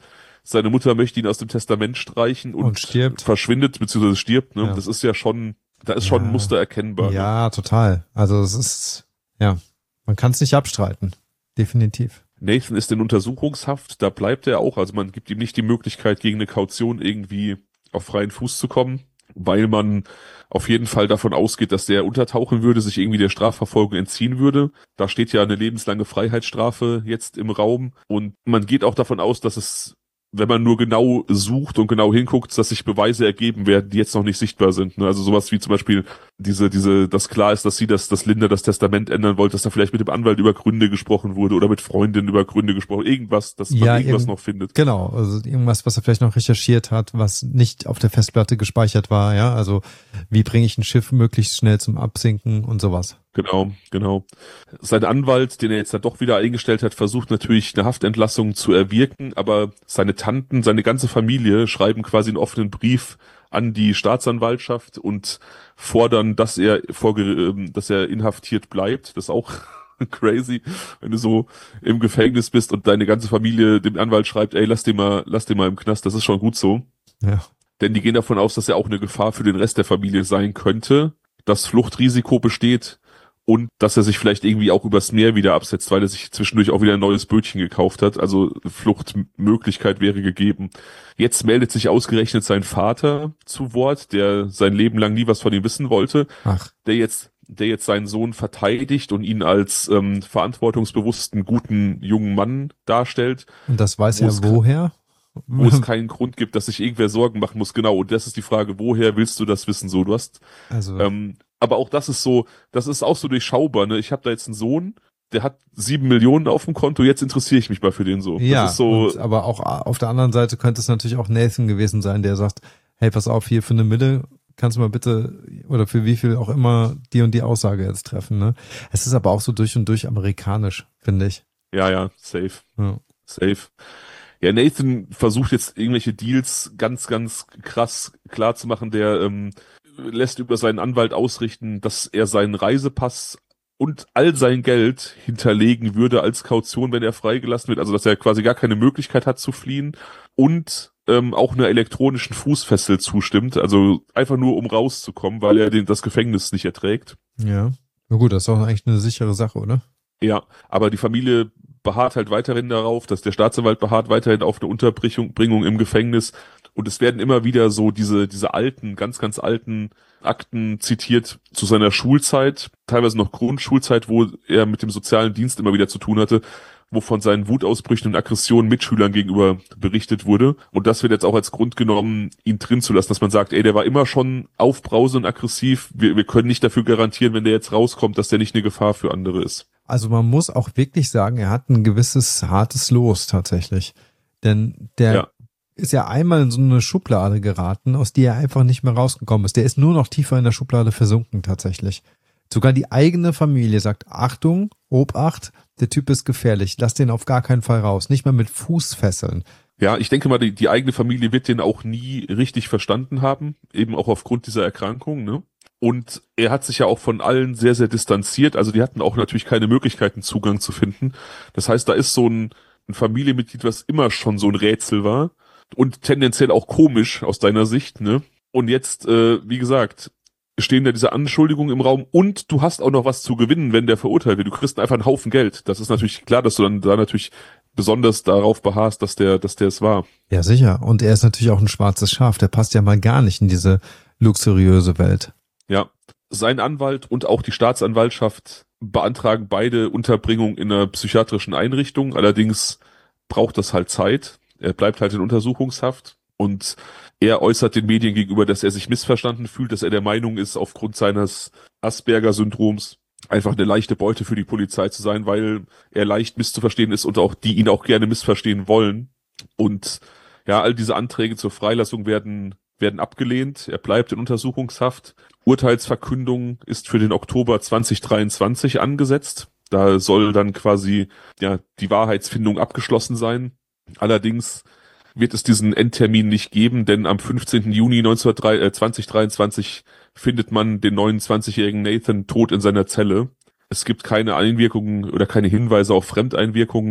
seine Mutter möchte ihn aus dem Testament streichen und, Und stirbt. verschwindet, beziehungsweise stirbt, ne? Ja. Das ist ja schon, da ist schon ein Ja. Muster erkennbar. Ne? Ja, total. Also es ist, ja, man kann es nicht abstreiten. Definitiv. Nathan ist in Untersuchungshaft, da bleibt er auch, also man gibt ihm nicht die Möglichkeit, gegen eine Kaution irgendwie auf freien Fuß zu kommen, weil man auf jeden Fall davon ausgeht, dass der untertauchen würde, sich irgendwie der Strafverfolgung entziehen würde. Da steht ja eine lebenslange Freiheitsstrafe jetzt im Raum und man geht auch davon aus, dass es, wenn man nur genau sucht und genau hinguckt, dass sich Beweise ergeben werden, die jetzt noch nicht sichtbar sind. Ne? Also sowas wie zum Beispiel diese, diese, dass klar ist, dass sie das, dass Linda das Testament ändern wollte, dass da vielleicht mit dem Anwalt über Gründe gesprochen wurde oder mit Freundinnen über Gründe gesprochen, irgendwas, dass man Ja, irgendwas irgend- noch findet. Genau, also irgendwas, was er vielleicht noch recherchiert hat, was nicht auf der Festplatte gespeichert war, ja, also wie bringe ich ein Schiff möglichst schnell zum Absinken und sowas. Genau, genau. Sein Anwalt, den er jetzt dann doch wieder eingestellt hat, versucht natürlich eine Haftentlassung zu erwirken, aber seine Tanten, seine ganze Familie schreiben quasi einen offenen Brief an die Staatsanwaltschaft und fordern, dass er vorge dass er inhaftiert bleibt. Das ist auch crazy, wenn du so im Gefängnis bist und deine ganze Familie dem Anwalt schreibt, ey, lass den mal, lass den mal im Knast. Das ist schon gut so. Ja. Denn die gehen davon aus, dass er auch eine Gefahr für den Rest der Familie sein könnte, dass Fluchtrisiko besteht und dass er sich vielleicht irgendwie auch übers Meer wieder absetzt, weil er sich zwischendurch auch wieder ein neues Bötchen gekauft hat. Also Fluchtmöglichkeit wäre gegeben. Jetzt meldet sich ausgerechnet sein Vater zu Wort, der sein Leben lang nie was von ihm wissen wollte, Ach, der jetzt der jetzt seinen Sohn verteidigt und ihn als ähm, verantwortungsbewussten, guten jungen Mann darstellt, und das weiß Wo er es- woher? wo es keinen Grund gibt, dass sich irgendwer Sorgen machen muss. Genau, und das ist die Frage, woher willst du das wissen? So, du hast Also, ähm, aber auch das ist so, das ist auch so durchschaubar, ne? Ich habe da jetzt einen Sohn, der hat sieben Millionen auf dem Konto, jetzt interessiere ich mich mal für den so. ja, Das ist so, und, aber auch auf der anderen Seite könnte es natürlich auch Nathan gewesen sein, der sagt, hey, pass auf, hier für eine Mille kannst du mal bitte, oder für wie viel auch immer, die und die Aussage jetzt treffen, ne? Es ist aber auch so durch und durch amerikanisch, finde ich. ja, ja, safe, Ja. safe. Ja, Nathan versucht jetzt irgendwelche Deals ganz, ganz krass klar zu machen. Der ähm, lässt über seinen Anwalt ausrichten, dass er seinen Reisepass und all sein Geld hinterlegen würde als Kaution, wenn er freigelassen wird. Also, dass er quasi gar keine Möglichkeit hat zu fliehen und ähm, auch einer elektronischen Fußfessel zustimmt. Also einfach nur, um rauszukommen, weil er den, das Gefängnis nicht erträgt. Ja. Na gut, das ist auch eigentlich eine sichere Sache, oder? Ja, aber die Familie beharrt halt weiterhin darauf, dass der Staatsanwalt beharrt weiterhin auf eine Unterbringung Bringung im Gefängnis. Und es werden immer wieder so diese, diese alten, ganz, ganz alten Akten zitiert zu seiner Schulzeit, teilweise noch Grundschulzeit, wo er mit dem sozialen Dienst immer wieder zu tun hatte, wo von seinen Wutausbrüchen und Aggressionen Mitschülern gegenüber berichtet wurde. Und das wird jetzt auch als Grund genommen, ihn drin zu lassen, dass man sagt, ey, der war immer schon aufbrausend und aggressiv. Wir, wir können nicht dafür garantieren, wenn der jetzt rauskommt, dass der nicht eine Gefahr für andere ist. Also man muss auch wirklich sagen, er hat ein gewisses hartes Los tatsächlich. Denn der Ja. ist ja einmal in so eine Schublade geraten, aus der er einfach nicht mehr rausgekommen ist. Der ist nur noch tiefer in der Schublade versunken tatsächlich. Sogar die eigene Familie sagt, Achtung, Obacht, der Typ ist gefährlich, lass den auf gar keinen Fall raus. Nicht mal mit Fußfesseln. Ja, ich denke mal, die, die eigene Familie wird den auch nie richtig verstanden haben, eben auch aufgrund dieser Erkrankung, ne? Und er hat sich ja auch von allen sehr, sehr distanziert. Also die hatten auch natürlich keine Möglichkeiten, Zugang zu finden. Das heißt, da ist so ein, ein Familienmitglied, was immer schon so ein Rätsel war und tendenziell auch komisch aus deiner Sicht, ne? Und jetzt, äh, wie gesagt, stehen da diese Anschuldigungen im Raum und du hast auch noch was zu gewinnen, wenn der verurteilt wird. Du kriegst einfach einen Haufen Geld. Das ist natürlich klar, dass du dann da natürlich besonders darauf beharrst, dass der, dass der es war. Ja, sicher. Und er ist natürlich auch ein schwarzes Schaf. Der passt ja mal gar nicht in diese luxuriöse Welt. Ja, sein Anwalt und auch die Staatsanwaltschaft beantragen beide Unterbringung in einer psychiatrischen Einrichtung. Allerdings braucht das halt Zeit. Er bleibt halt in Untersuchungshaft und er äußert den Medien gegenüber, dass er sich missverstanden fühlt, dass er der Meinung ist, aufgrund seines Asperger-Syndroms einfach eine leichte Beute für die Polizei zu sein, weil er leicht misszuverstehen ist und auch die ihn auch gerne missverstehen wollen. Und ja, all diese Anträge zur Freilassung werden werden abgelehnt. Er bleibt in Untersuchungshaft. Urteilsverkündung ist für den Oktober zwanzig dreiundzwanzig angesetzt. Da soll dann quasi ja die Wahrheitsfindung abgeschlossen sein. Allerdings wird es diesen Endtermin nicht geben, denn am fünfzehnten Juni zwanzig dreiundzwanzig findet man den neunundzwanzigjährigen Nathan tot in seiner Zelle. Es gibt keine Einwirkungen oder keine Hinweise auf Fremdeinwirkungen.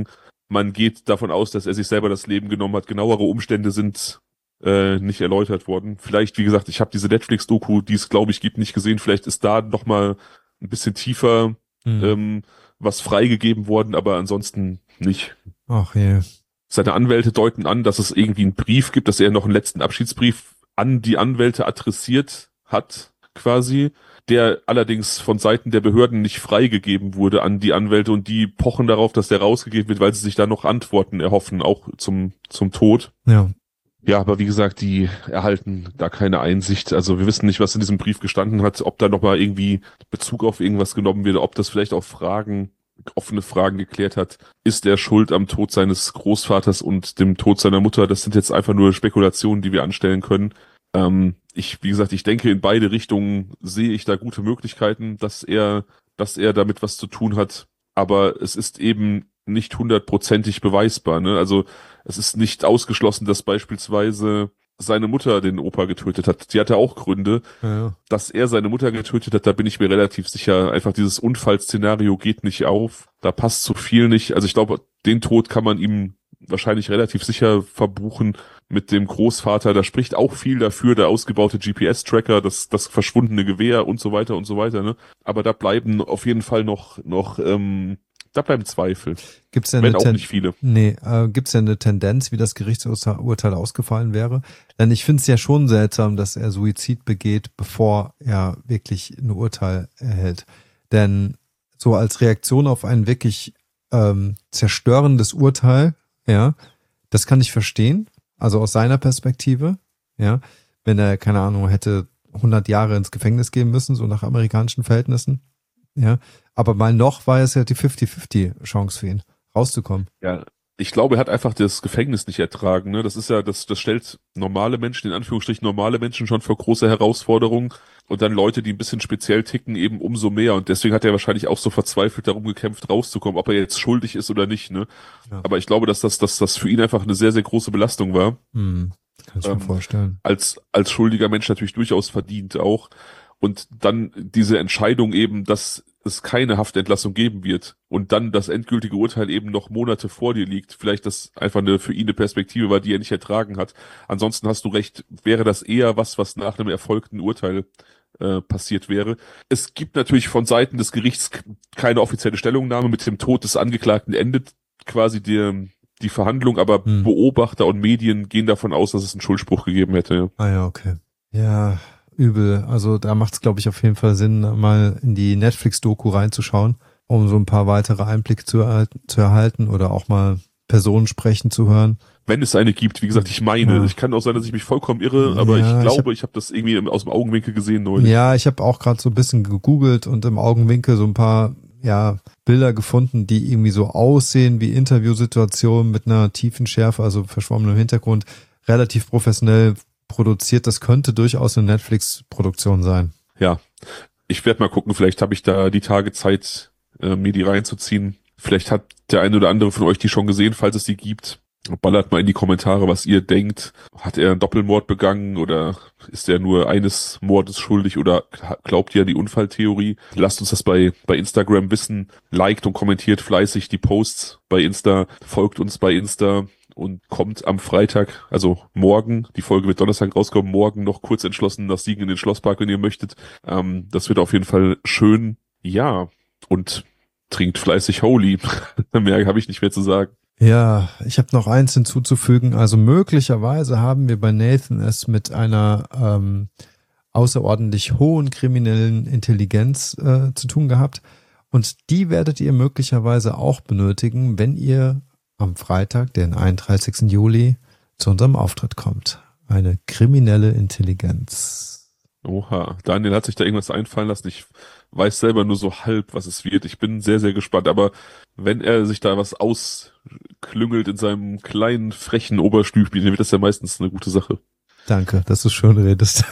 man geht davon aus, dass er sich selber das Leben genommen hat. Genauere Umstände sind äh, nicht erläutert worden. Vielleicht, wie gesagt, ich habe diese Netflix-Doku, die es, glaube ich, gibt, nicht gesehen. Vielleicht ist da noch mal ein bisschen tiefer Hm. ähm, was freigegeben worden, aber ansonsten nicht. Ach je. Seine Anwälte deuten an, dass es irgendwie einen Brief gibt, dass er noch einen letzten Abschiedsbrief an die Anwälte adressiert hat, quasi, der allerdings von Seiten der Behörden nicht freigegeben wurde an die Anwälte und die pochen darauf, dass der rausgegeben wird, weil sie sich da noch Antworten erhoffen, auch zum, zum Tod. Ja. Ja, aber wie gesagt, die erhalten da keine Einsicht. Also wir wissen nicht, was in diesem Brief gestanden hat, ob da nochmal irgendwie Bezug auf irgendwas genommen wird, ob das vielleicht auch Fragen, offene Fragen geklärt hat. Ist er schuld am Tod seines Großvaters und dem Tod seiner Mutter? Das sind jetzt einfach nur Spekulationen, die wir anstellen können. Ähm, ich, wie gesagt, ich denke, in beide Richtungen sehe ich da gute Möglichkeiten, dass er, dass er damit was zu tun hat. Aber es ist eben nicht hundertprozentig beweisbar, ne? Also es ist nicht ausgeschlossen, dass beispielsweise seine Mutter den Opa getötet hat. Die hatte auch Gründe. Ja. Dass er seine Mutter getötet hat, da bin ich mir relativ sicher. Einfach dieses Unfallszenario geht nicht auf. Da passt zu viel nicht. Also ich glaube, den Tod kann man ihm wahrscheinlich relativ sicher verbuchen mit dem Großvater. Da spricht auch viel dafür, der ausgebaute G P S-Tracker, das, das verschwundene Gewehr und so weiter und so weiter, ne? Aber da bleiben auf jeden Fall noch, noch, ähm, da bleiben Zweifel. Gibt's denn Wenn eine auch Ten- nicht viele. Nee, äh, gibt's denn eine Tendenz, wie das Gerichtsurteil ausgefallen wäre? Denn ich finde es ja schon seltsam, dass er Suizid begeht, bevor er wirklich ein Urteil erhält. Denn so als Reaktion auf ein wirklich ähm, zerstörendes Urteil, ja, das kann ich verstehen. Also aus seiner Perspektive, ja, wenn er, keine Ahnung, hätte hundert Jahre ins Gefängnis gehen müssen, so nach amerikanischen Verhältnissen, ja. Aber mal noch war es ja die fünfzig fünfzig Chance für ihn, rauszukommen. Ja, ich glaube, er hat einfach das Gefängnis nicht ertragen, ne? Das ist ja, das, das stellt normale Menschen, in Anführungsstrichen normale Menschen schon vor große Herausforderungen und dann Leute, die ein bisschen speziell ticken, eben umso mehr und deswegen hat er wahrscheinlich auch so verzweifelt darum gekämpft, rauszukommen, ob er jetzt schuldig ist oder nicht, ne? Ja. Aber ich glaube, dass das, dass das für ihn einfach eine sehr, sehr große Belastung war. Hm, kann ich mir Ähm, vorstellen. als, als schuldiger Mensch natürlich durchaus verdient auch. Und dann diese Entscheidung eben, dass es keine Haftentlassung geben wird und dann das endgültige Urteil eben noch Monate vor dir liegt. Vielleicht das einfach eine für ihn eine Perspektive war, die er nicht ertragen hat. Ansonsten hast du recht, wäre das eher was, was nach einem erfolgten Urteil äh, passiert wäre. Es gibt natürlich von Seiten des Gerichts keine offizielle Stellungnahme. Mit dem Tod des Angeklagten endet quasi die, die Verhandlung, aber Hm. Beobachter und Medien gehen davon aus, dass es einen Schuldspruch gegeben hätte. Ja. Ah ja, okay. Ja, übel. Also da macht es, glaube ich, auf jeden Fall Sinn, mal in die Netflix-Doku reinzuschauen, um so ein paar weitere Einblicke zu, erhalten, zu erhalten oder auch mal Personen sprechen zu hören. Wenn es eine gibt, wie gesagt, ich meine, Ja. ich kann auch sein, dass ich mich vollkommen irre, aber Ja, ich ich glaube, hab- ich habe das irgendwie im- aus dem Augenwinkel gesehen neulich. Ja, ich habe auch gerade so ein bisschen gegoogelt und im Augenwinkel so ein paar ja Bilder gefunden, die irgendwie so aussehen wie Interviewsituationen mit einer tiefen Schärfe, also verschwommenem Hintergrund, relativ professionell produziert. Das könnte durchaus eine Netflix-Produktion sein. Ja, ich werde mal gucken, vielleicht habe ich da die Tage Zeit, äh, mir die reinzuziehen. Vielleicht hat der eine oder andere von euch die schon gesehen, falls es die gibt. Ballert mal in die Kommentare, was ihr denkt. Hat er einen Doppelmord begangen oder ist er nur eines Mordes schuldig oder glaubt ihr an die Unfalltheorie? Lasst uns das bei, bei Instagram wissen. Liked und kommentiert fleißig die Posts bei Insta. Folgt uns bei Insta und kommt am Freitag, also morgen, die Folge wird Donnerstag rauskommen, morgen noch kurz entschlossen nach Siegen in den Schlosspark, wenn ihr möchtet. Ähm, das wird auf jeden Fall schön. Ja, und trinkt fleißig Holy. Mehr habe ich nicht mehr zu sagen. Ja, ich habe noch eins hinzuzufügen. Also möglicherweise haben wir bei Nathan es mit einer ähm, außerordentlich hohen kriminellen Intelligenz äh, zu tun gehabt. Und die werdet ihr möglicherweise auch benötigen, wenn ihr am Freitag, den einunddreißigsten Juli, zu unserem Auftritt kommt. Eine kriminelle Intelligenz. Oha, Daniel hat sich da irgendwas einfallen lassen. Ich weiß selber nur so halb, was es wird. Ich bin sehr, sehr gespannt. Aber wenn er sich da was ausklüngelt in seinem kleinen, frechen Oberstübchen, dann wird das ja meistens eine gute Sache. Danke, dass du schön redest.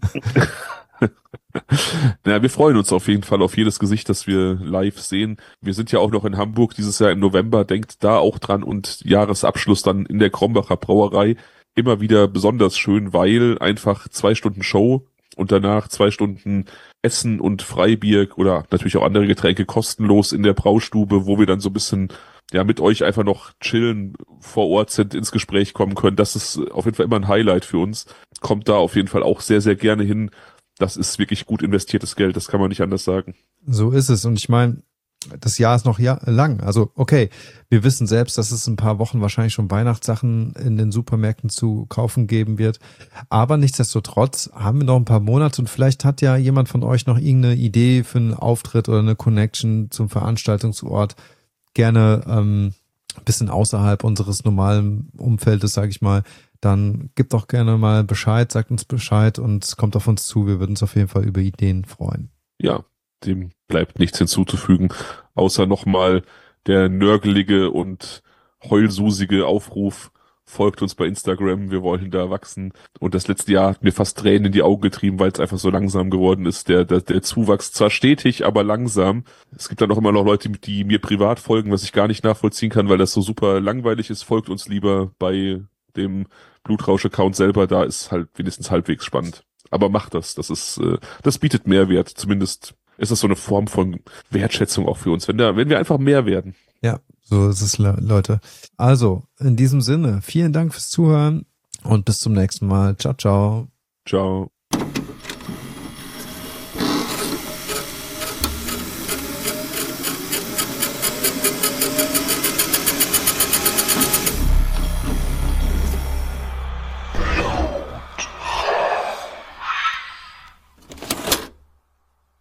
Naja, wir freuen uns auf jeden Fall auf jedes Gesicht, das wir live sehen. Wir sind ja auch noch in Hamburg dieses Jahr im November. Denkt da auch dran und Jahresabschluss dann in der Krombacher Brauerei. Immer wieder besonders schön, weil einfach zwei Stunden Show und danach zwei Stunden Essen und Freibier oder natürlich auch andere Getränke kostenlos in der Braustube, wo wir dann so ein bisschen ja, mit euch einfach noch chillen, vor Ort sind, ins Gespräch kommen können. Das ist auf jeden Fall immer ein Highlight für uns. Kommt da auf jeden Fall auch sehr, sehr gerne hin. Das ist wirklich gut investiertes Geld, das kann man nicht anders sagen. So ist es. Und ich meine, das Jahr ist noch ja lang. Also okay, wir wissen selbst, dass es in ein paar Wochen wahrscheinlich schon Weihnachtssachen in den Supermärkten zu kaufen geben wird. Aber nichtsdestotrotz haben wir noch ein paar Monate und vielleicht hat ja jemand von euch noch irgendeine Idee für einen Auftritt oder eine Connection zum Veranstaltungsort. Gerne ähm, ein bisschen außerhalb unseres normalen Umfeldes, sage ich mal. Dann gebt doch gerne mal Bescheid, sagt uns Bescheid und kommt auf uns zu. Wir würden uns auf jeden Fall über Ideen freuen. Ja, dem bleibt nichts hinzuzufügen, außer nochmal der nörgelige und heulsusige Aufruf, folgt uns bei Instagram, wir wollen da wachsen. Und das letzte Jahr hat mir fast Tränen in die Augen getrieben, weil es einfach so langsam geworden ist. Der, der, der Zuwachs zwar stetig, aber langsam. Es gibt dann auch immer noch Leute, die mir privat folgen, was ich gar nicht nachvollziehen kann, weil das so super langweilig ist. Folgt uns lieber bei dem Blutrausch-Account selber, da ist halt wenigstens halbwegs spannend. Aber macht das, das ist, äh, das bietet Mehrwert, zumindest ist das so eine Form von Wertschätzung auch für uns, wenn da, wenn wir einfach mehr werden. Ja, so ist es, Leute. Also, in diesem Sinne, vielen Dank fürs Zuhören und bis zum nächsten Mal. Ciao, ciao. Ciao.